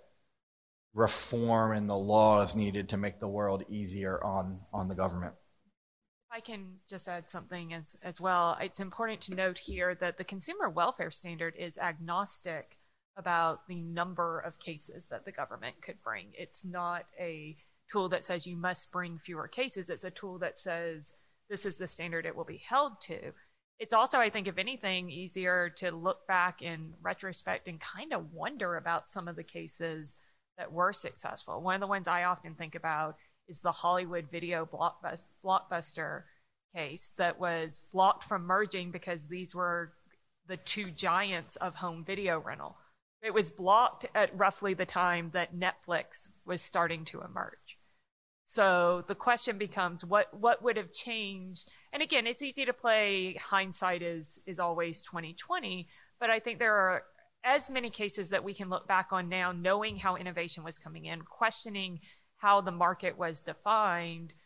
reform in the law is needed to make the world easier on the government. If I can just add something as well, it's important to note here that the consumer welfare standard is agnostic about the number of cases that the government could bring. It's not a tool that says you must bring fewer cases. It's a tool that says this is the standard it will be held to. It's also, I think, if anything, easier to look back in retrospect and kind of wonder about some of the cases that were successful. One of the ones I often think about is the Hollywood Video Blockbuster case that was blocked from merging because these were the two giants of home video rental. It was blocked at roughly the time that Netflix was starting to emerge. So the question becomes, what would have changed? And again, it's easy to play hindsight is always 20/20, but I think there are as many cases that we can look back on now, knowing how innovation was coming in, questioning how the market was defined,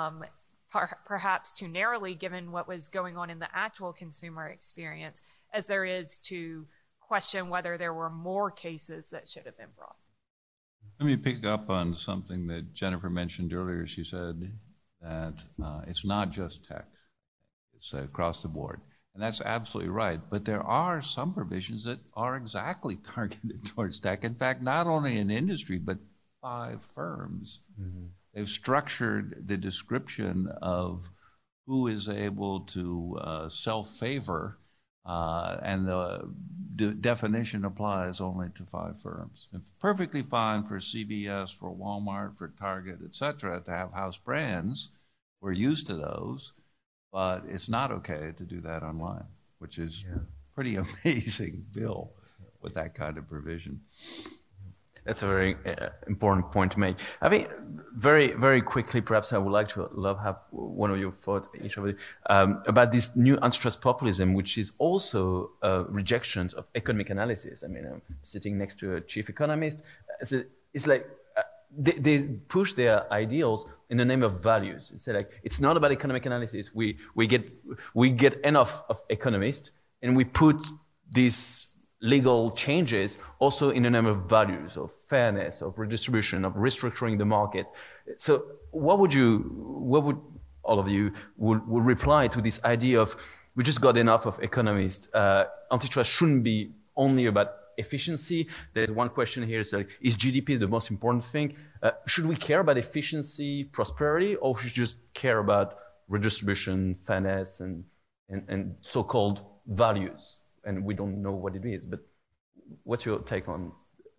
perhaps too narrowly given what was going on in the actual consumer experience, as there is to question whether there were more cases that should have been brought. Let me pick up on something that Jennifer mentioned earlier. She said that it's not just tech. It's across the board. And that's absolutely right. But there are some provisions that are exactly targeted towards tech. In fact, not only in industry, but 5 firms. Mm-hmm. They've structured the description of who is able to self-favor, and the definition applies only to 5 firms. It's perfectly fine for CVS, for Walmart, for Target, et cetera, to have house brands. We're used to those, but it's not okay to do that online, which is pretty amazing bill with that kind of provision. That's a very important point to make. I mean, very, very quickly, perhaps I would like to have one of your thoughts, each of you, about this new antitrust populism, which is also rejections of economic analysis. I mean, I'm sitting next to a chief economist. It's like they push their ideals in the name of values. It's like it's not about economic analysis. We get enough of economists, and we put these legal changes also in the name of values, of fairness, of redistribution, of restructuring the market. So what would all of you would reply to this idea of we just got enough of economists? Antitrust shouldn't be only about efficiency. There's one question here, is GDP the most important thing? Should we care about efficiency, prosperity, or should we just care about redistribution, fairness, and so-called values? And we don't know what it is, but what's your take on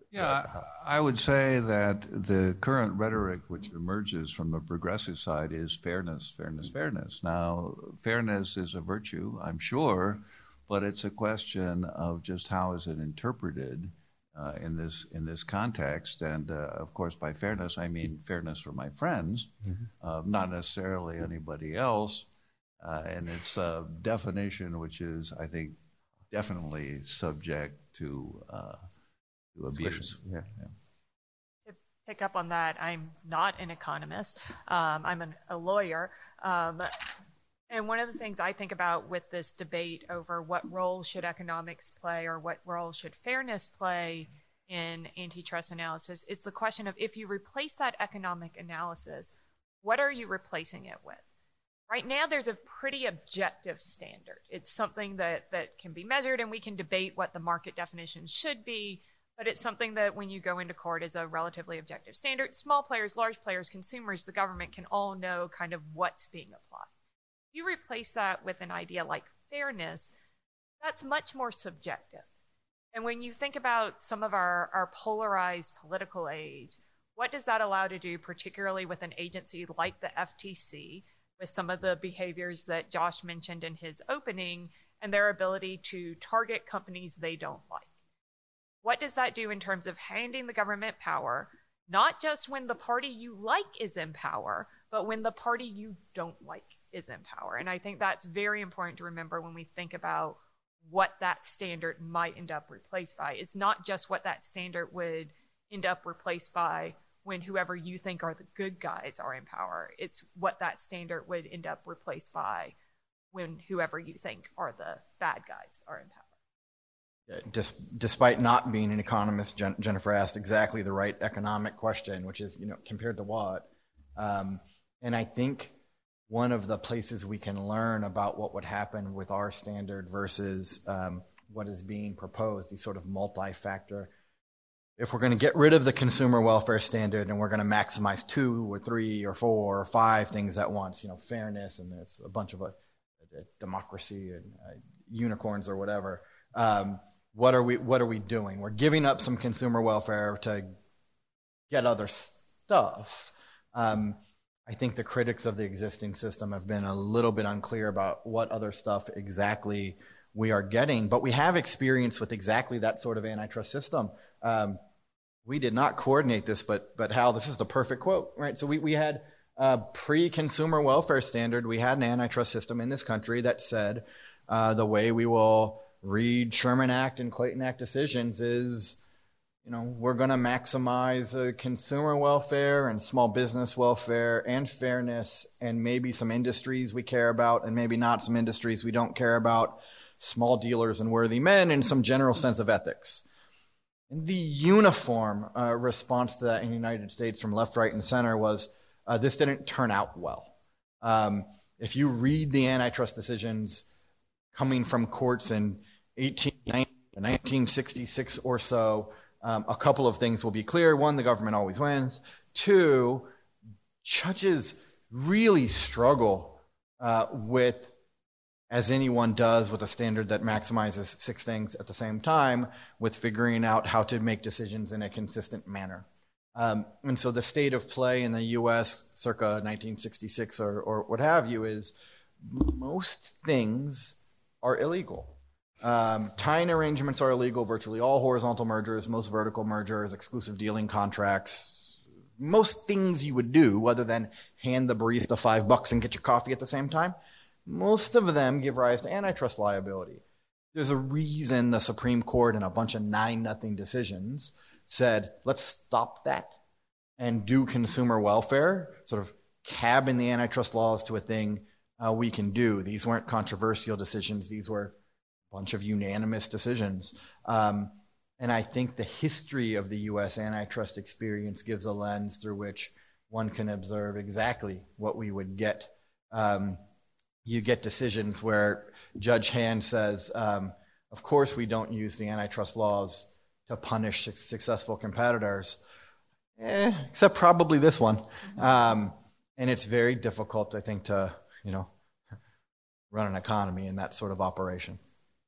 I would say that the current rhetoric which emerges from the progressive side is fairness, fairness, fairness. Now, fairness is a virtue, I'm sure, but it's a question of just how is it interpreted in this context. And of course, by fairness, I mean fairness for my friends, not necessarily anybody else. And it's a definition which is, I think, definitely subject to abuse. Yeah. To pick up on that, I'm not an economist. I'm a lawyer. And one of the things I think about with this debate over what role should economics play or what role should fairness play in antitrust analysis is the question of if you replace that economic analysis, what are you replacing it with? Right now, there's a pretty objective standard. It's something that can be measured, and we can debate what the market definition should be, but it's something that when you go into court is a relatively objective standard. Small players, large players, consumers, the government can all know kind of what's being applied. If you replace that with an idea like fairness, that's much more subjective. And when you think about some of our polarized political age, what does that allow to do, particularly with an agency like the FTC, with some of the behaviors that Josh mentioned in his opening and their ability to target companies they don't like? What does that do in terms of handing the government power, not just when the party you like is in power, but when the party you don't like is in power. And I think that's very important to remember when we think about what that standard might end up replaced by. It's not just what that standard would end up replaced by when whoever you think are the good guys are in power. It's what that standard would end up replaced by when whoever you think are the bad guys are in power. Despite not being an economist, Jennifer asked exactly the right economic question, which is, compared to what? And I think one of the places we can learn about what would happen with our standard versus what is being proposed, these sort of multi-factor. If we're going to get rid of the consumer welfare standard and we're going to maximize 2 or 3 or 4 or 5 things at once, fairness and there's a bunch of democracy and unicorns or whatever. What are we doing? We're giving up some consumer welfare to get other stuff. I think the critics of the existing system have been a little bit unclear about what other stuff exactly we are getting, but we have experience with exactly that sort of antitrust system. We did not coordinate this, but Hal, this is the perfect quote, right? So we had a pre-consumer welfare standard. We had an antitrust system in this country that said the way we will read Sherman Act and Clayton Act decisions is, we're going to maximize consumer welfare and small business welfare and fairness and maybe some industries we care about and maybe not some industries we don't care about, small dealers and worthy men, and some general sense of ethics. And the uniform response to that in the United States from left, right, and center was this didn't turn out well. If you read the antitrust decisions coming from courts in 1890 to 1966 or so, a couple of things will be clear. 1, the government always wins. 2, judges really struggle with, as anyone does with a standard that maximizes 6 things at the same time, with figuring out how to make decisions in a consistent manner. And so the state of play in the U.S. circa 1966 or what have you is most things are illegal. Tying arrangements are illegal, virtually all horizontal mergers, most vertical mergers, exclusive dealing contracts, most things you would do other than hand the barista $5 and get your coffee at the same time, most of them give rise to antitrust liability. There's a reason the Supreme Court in a bunch of 9-0 decisions said, let's stop that and do consumer welfare, sort of cabin the antitrust laws to a thing we can do. These weren't controversial decisions. These were bunch of unanimous decisions. And I think the history of the U.S. antitrust experience gives a lens through which one can observe exactly what we would get. You get decisions where Judge Hand says, of course we don't use the antitrust laws to punish successful competitors, except probably this one. And it's very difficult, I think, to run an economy in that sort of operation.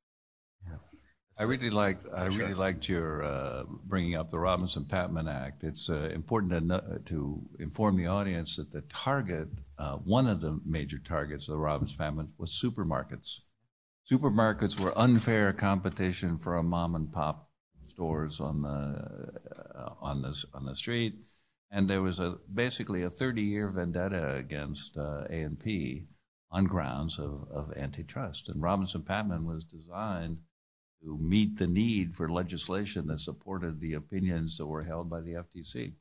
I really liked your bringing up the Robinson-Patman Act. It's important to inform the audience that the target, one of the major targets of the Robinson-Patman was supermarkets. Supermarkets were unfair competition for mom and pop stores on the street, and there was basically a 30-year vendetta against A&P on grounds of antitrust. And Robinson-Patman was designed to meet the need for legislation that supported the opinions that were held by the FTC.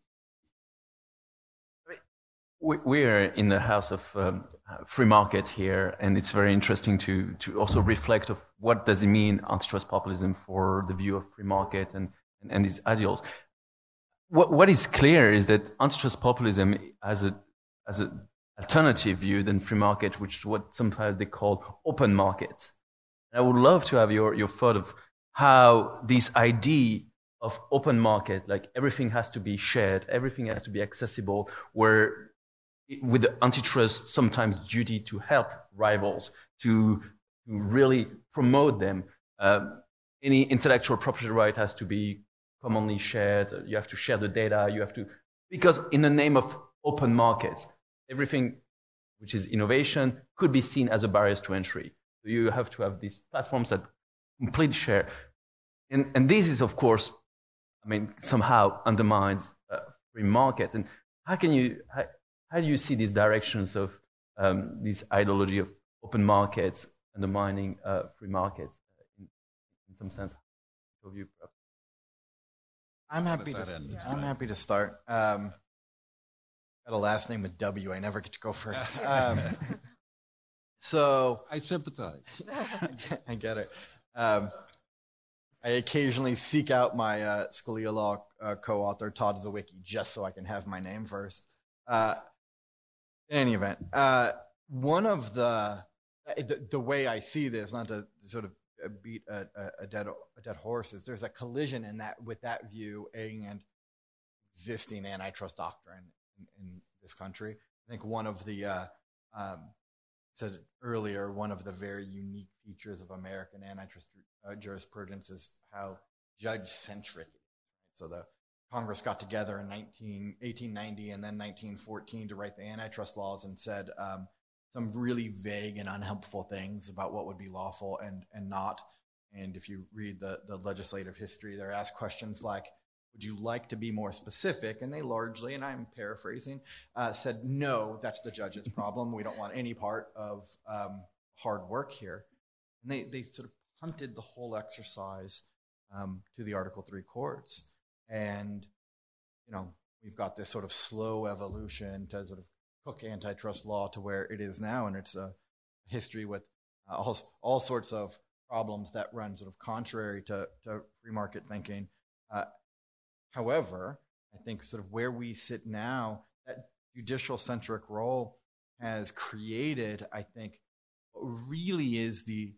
We are in the house of free market here, and it's very interesting to also reflect of what does it mean antitrust populism for the view of free market and these ideals. What is clear is that antitrust populism has an alternative view than free market, which is what sometimes they call open markets. I would love to have your thought of how this idea of open market, like everything has to be shared, everything has to be accessible, where with the antitrust sometimes duty to help rivals, to really promote them. Any intellectual property right has to be commonly shared. You have to share the data. Because in the name of open markets, everything which is innovation could be seen as a barrier to entry. So you have to have these platforms that complete share. And this is, of course, somehow undermines free markets. And how do you see these directions of this ideology of open markets undermining free markets in some sense? Of you, perhaps. I'm happy to start. Got a last name with W. I never get to go first. So I sympathize. I get it. I occasionally seek out my Scalia Law co-author Todd Zawicki just so I can have my name first. In any event, one of the way I see this, not to sort of beat a dead horse, is there's a collision in that with that view and existing antitrust doctrine in this country. I think one of the said earlier, one of the very unique features of American antitrust jurisprudence is how judge-centric it is. So the Congress got together in 1890 and then 1914 to write the antitrust laws and said some really vague and unhelpful things about what would be lawful and not. And if you read the legislative history, they're asked questions like, would you like to be more specific? And they largely, and I'm paraphrasing, said, no, that's the judge's problem. We don't want any part of hard work here. And they sort of punted the whole exercise to the Article III courts. And, we've got this sort of slow evolution to sort of cook antitrust law to where it is now. And it's a history with all sorts of problems that run sort of contrary to free market thinking. However, I think sort of where we sit now, that judicial-centric role has created, I think, what really is the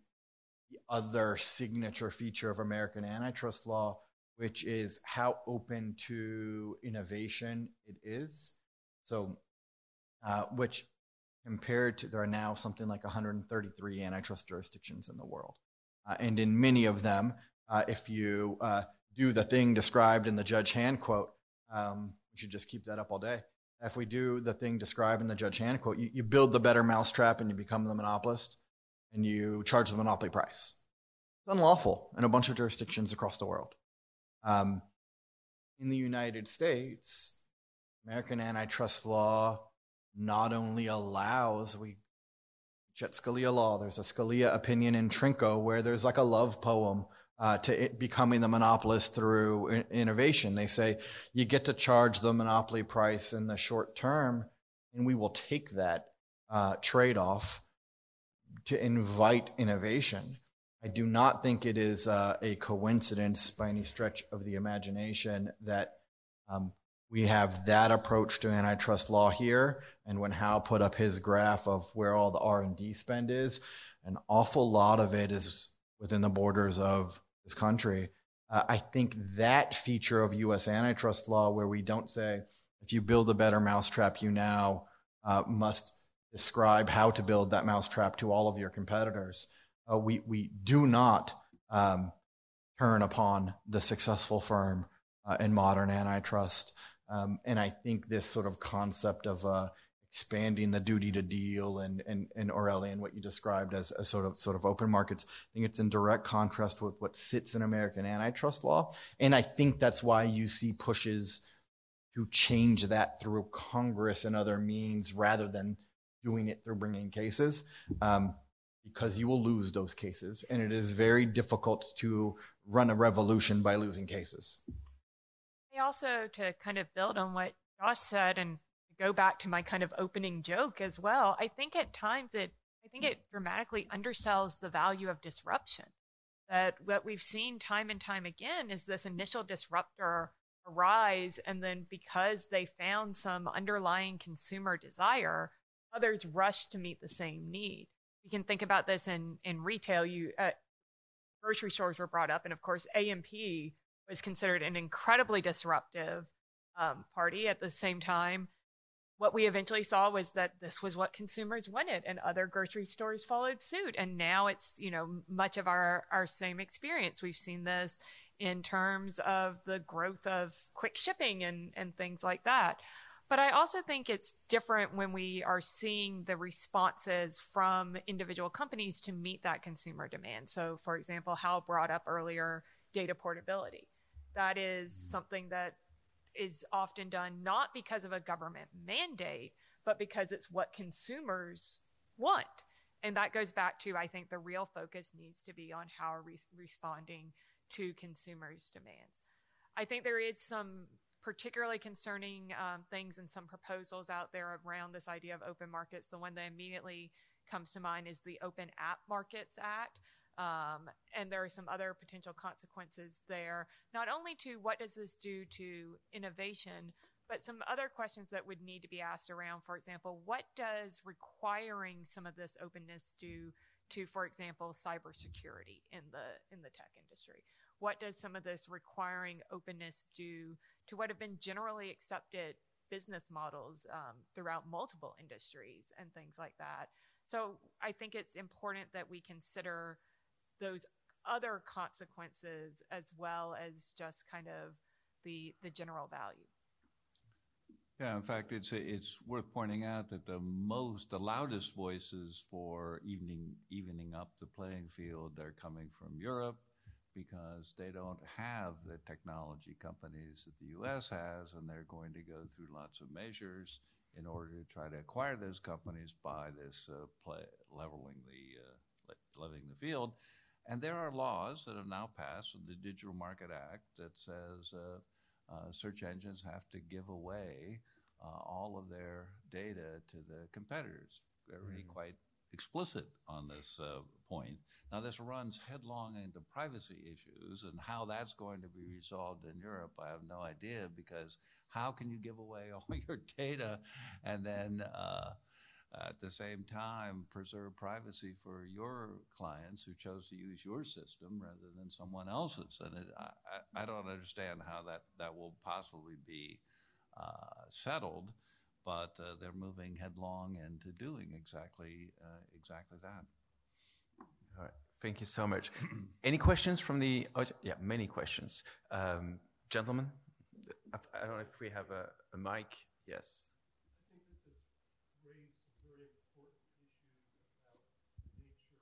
other signature feature of American antitrust law, which is how open to innovation it is. So, which compared to, there are now something like 133 antitrust jurisdictions in the world. And in many of them, if you do the thing described in the Judge Hand quote, we should just keep that up all day. If we do the thing described in the Judge Hand quote, you build the better mousetrap and you become the monopolist and you charge the monopoly price. It's unlawful in a bunch of jurisdictions across the world. In the United States, American antitrust law not only allows, at Scalia law, there's a Scalia opinion in Trinco where there's like a love poem to it becoming the monopolist through innovation. They say you get to charge the monopoly price in the short term, and we will take that trade-off to invite innovation. I do not think it is a coincidence by any stretch of the imagination that we have that approach to antitrust law here. And when Hal put up his graph of where all the R&D spend is, an awful lot of it is within the borders of this country. I think that feature of U.S. antitrust law, where we don't say, if you build a better mousetrap, you now must describe how to build that mousetrap to all of your competitors. We do not turn upon the successful firm in modern antitrust. And I think this sort of concept of expanding the duty to deal and Aurelian, what you described as a sort of open markets, I think it's in direct contrast with what sits in American antitrust law. And I think that's why you see pushes to change that through Congress and other means rather than doing it through bringing cases, because you will lose those cases. And it is very difficult to run a revolution by losing cases. I also, to kind of build on what Josh said and go back to my kind of opening joke as well, I think at times it dramatically undersells the value of disruption. That what we've seen time and time again is this initial disruptor arise, and then because they found some underlying consumer desire, others rush to meet the same need. You can think about this in retail. Grocery stores were brought up, and of course A&P was considered an incredibly disruptive party. At the same time, what we eventually saw was that this was what consumers wanted, and other grocery stores followed suit. And now it's, much of our same experience. We've seen this in terms of the growth of quick shipping and things like that. But I also think it's different when we are seeing the responses from individual companies to meet that consumer demand. So, for example, Hal brought up earlier data portability. That is something that is often done not because of a government mandate, but because it's what consumers want. And that goes back to, I think, the real focus needs to be on how are we responding to consumers' demands. I think there is some particularly concerning things and some proposals out there around this idea of open markets. The one that immediately comes to mind is the Open App Markets Act. And there are some other potential consequences there, not only to what does this do to innovation, but some other questions that would need to be asked around, for example, what does requiring some of this openness do to, for example, cybersecurity in the tech industry? What does some of this requiring openness do to what have been generally accepted business models throughout multiple industries and things like that? So I think it's important that we consider those other consequences as well as just kind of the general value. Yeah, in fact, it's worth pointing out that the loudest voices for evening up the playing field are coming from Europe, because they don't have the technology companies that the U.S. has, and they're going to go through lots of measures in order to try to acquire those companies by this leveling the field. And there are laws that have now passed with the Digital Market Act that says search engines have to give away all of their data to the competitors. They're really quite explicit on this point. Now, this runs headlong into privacy issues, and how that's going to be resolved in Europe, I have no idea, because how can you give away all your data and then at the same time preserve privacy for your clients who chose to use your system rather than someone else's? And I don't understand how that will possibly be settled. But they're moving headlong into doing exactly that. All right. Thank you so much. Any questions from the audience? Yeah, many questions. Gentlemen, I don't know if we have a mic. Yes. I think this has raised some very important issues about the nature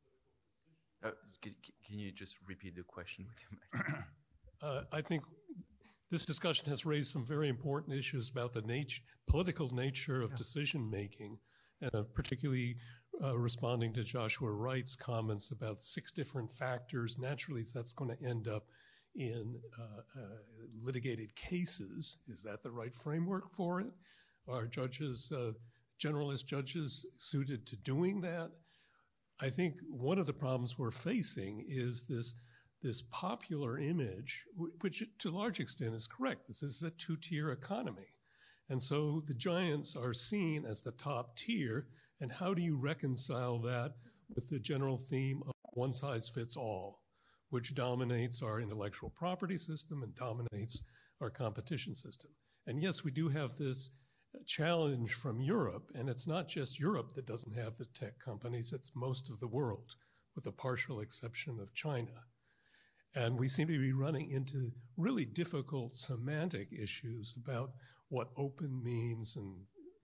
of political decisions. Can you just repeat the question with your mic? I think this discussion has raised some very important issues about the political nature of decision making, and particularly responding to Joshua Wright's comments about 6 different factors. Naturally, that's going to end up in litigated cases. Is that the right framework for it? Are judges, generalist judges, suited to doing that? I think one of the problems we're facing is this popular image, which to a large extent is correct. This is a 2-tier economy. And so the giants are seen as the top tier. And how do you reconcile that with the general theme of one size fits all, which dominates our intellectual property system and dominates our competition system? And yes, we do have this challenge from Europe. And it's not just Europe that doesn't have the tech companies. It's most of the world, with the partial exception of China. And we seem to be running into really difficult semantic issues about what open means and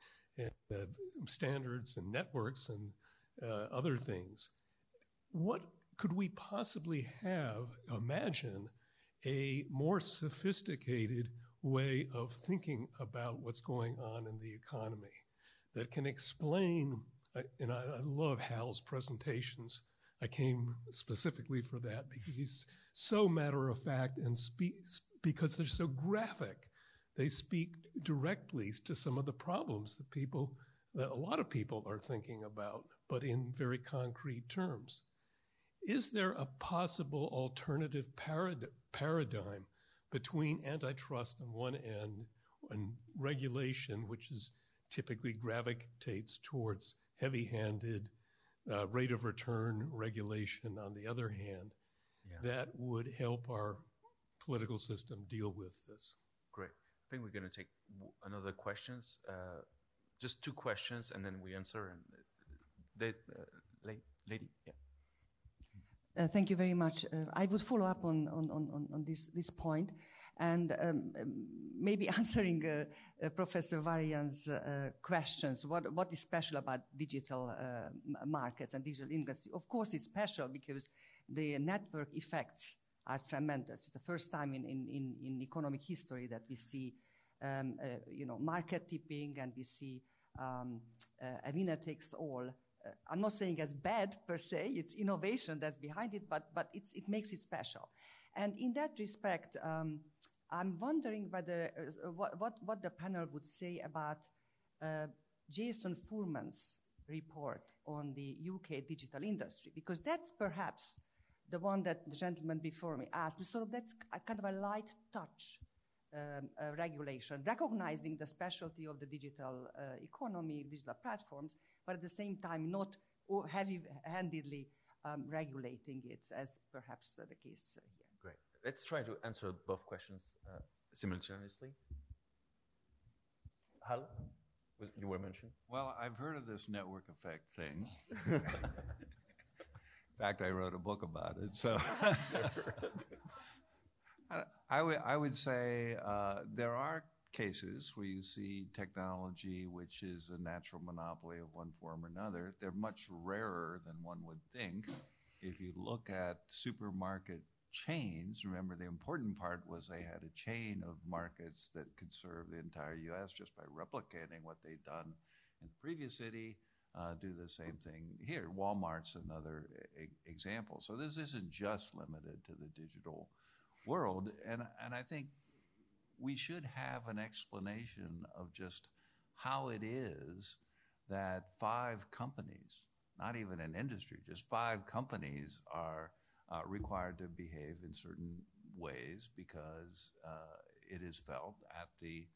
standards and networks and other things. What could we possibly imagine a more sophisticated way of thinking about what's going on in the economy that can explain, and I love Hal's presentations. I came specifically for that because he's so matter-of-fact and because they're so graphic. They speak directly to some of the problems that a lot of people are thinking about, but in very concrete terms. Is there a possible alternative paradigm between antitrust on one end and regulation, which is typically gravitates towards heavy-handed rate of return regulation on the other hand, that would help our political system deal with this? Great. I think we're going to take another questions. Just 2 questions, and then we answer. And lady, yeah. Thank you very much. I would follow up on this point, and maybe answering Professor Varian's questions. What is special about digital markets and digital industry? Of course, it's special because the network effects are tremendous. It's the first time in economic history that we see market tipping, and we see a winner takes all. I'm not saying it's bad per se, it's innovation that's behind it, but it makes it special. And in that respect, I'm wondering whether what the panel would say about Jason Furman's report on the UK digital industry, because that's perhaps the one that the gentleman before me asked me. So that's a kind of a light touch regulation, recognizing the specialty of the digital economy, digital platforms, but at the same time not heavy-handedly regulating it, as perhaps the case here. Great. Let's try to answer both questions simultaneously. Hal, you were mentioning? Well, I've heard of this network effect thing. In fact, I wrote a book about it. So I would say there are cases where you see technology which is a natural monopoly of one form or another. They're much rarer than one would think. If you look at supermarket chains, remember the important part was they had a chain of markets that could serve the entire U.S. just by replicating what they'd done in the previous city, do the same thing here. Walmart's another example. So this isn't just limited to the digital world. And I think we should have an explanation of just how it is that 5 companies, not even an industry, just 5 companies are required to behave in certain ways because it is felt at the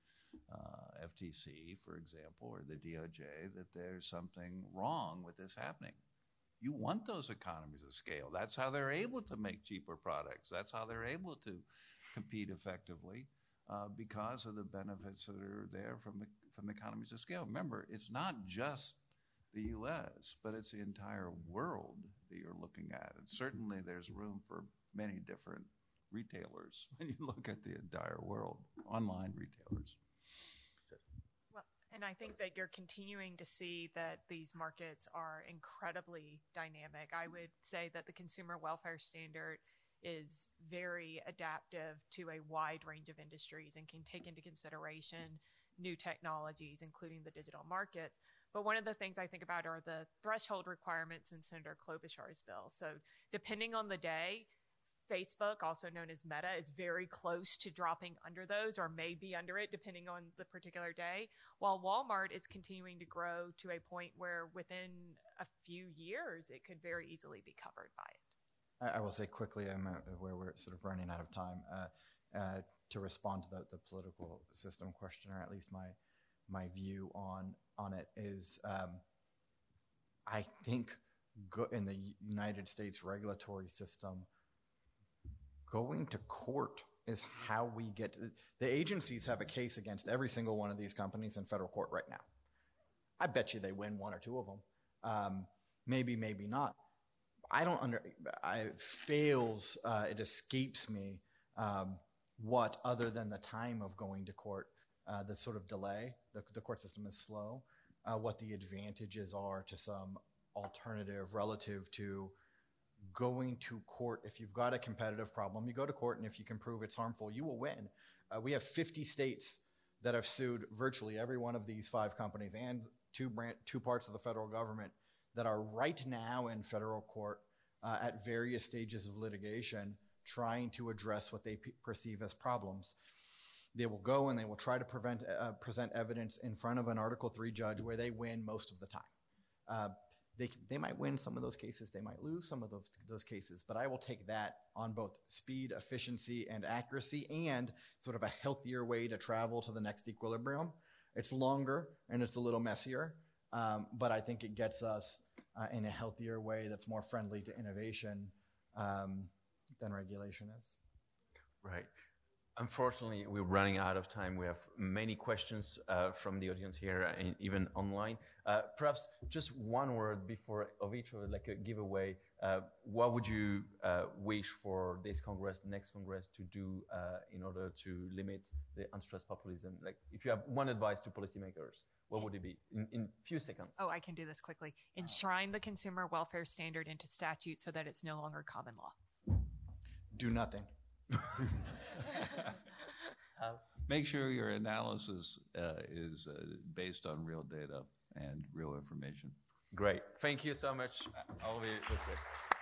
FTC, for example, or the DOJ, that there's something wrong with this happening. You want those economies of scale. That's how they're able to make cheaper products. That's how they're able to compete effectively because of the benefits that are there from economies of scale. Remember, it's not just the U.S., but it's the entire world that you're looking at. And certainly there's room for many different retailers when you look at the entire world, online retailers. Well, and I think that you're continuing to see that these markets are incredibly dynamic. I would say that the consumer welfare standard is very adaptive to a wide range of industries and can take into consideration new technologies, including the digital markets. But one of the things I think about are the threshold requirements in Senator Klobuchar's bill. So depending on the day, Facebook, also known as Meta, is very close to dropping under those or may be under it depending on the particular day, while Walmart is continuing to grow to a point where within a few years it could very easily be covered by it. I will say quickly, where we're sort of running out of time, to respond to the political system question, or at least my view on it is, I think in the United States regulatory system, going to court is how we get to, the agencies have a case against every single one of these companies in federal court right now. I bet you they win 1 or 2 of them. Maybe not. It escapes me what, other than the time of going to court, the sort of delay, the court system is slow, what the advantages are to some alternative relative to going to court. If you've got a competitive problem, you go to court, and if you can prove it's harmful, you will win. We have 50 states that have sued virtually every one of these 5 companies and 2 parts of the federal government that are right now in federal court at various stages of litigation trying to address what they perceive as problems. They will go and they will try to present evidence in front of an Article III judge where they win most of the time. They might win some of those cases, they might lose some of those cases, but I will take that on both speed, efficiency, and accuracy, and sort of a healthier way to travel to the next equilibrium. It's longer and it's a little messier, but I think it gets us in a healthier way that's more friendly to innovation than regulation is. Right. Unfortunately, we're running out of time. We have many questions from the audience here and even online. Perhaps just one word before of each, like a giveaway. What would you wish for this Congress, the next Congress, to do in order to limit the unstressed populism? Like, if you have one advice to policymakers, what would it be in few seconds? Oh, I can do this quickly. Enshrine the consumer welfare standard into statute so that it's no longer common law. Do nothing. Make sure your analysis is based on real data and real information. Great. Thank you so much, all of you. It was great.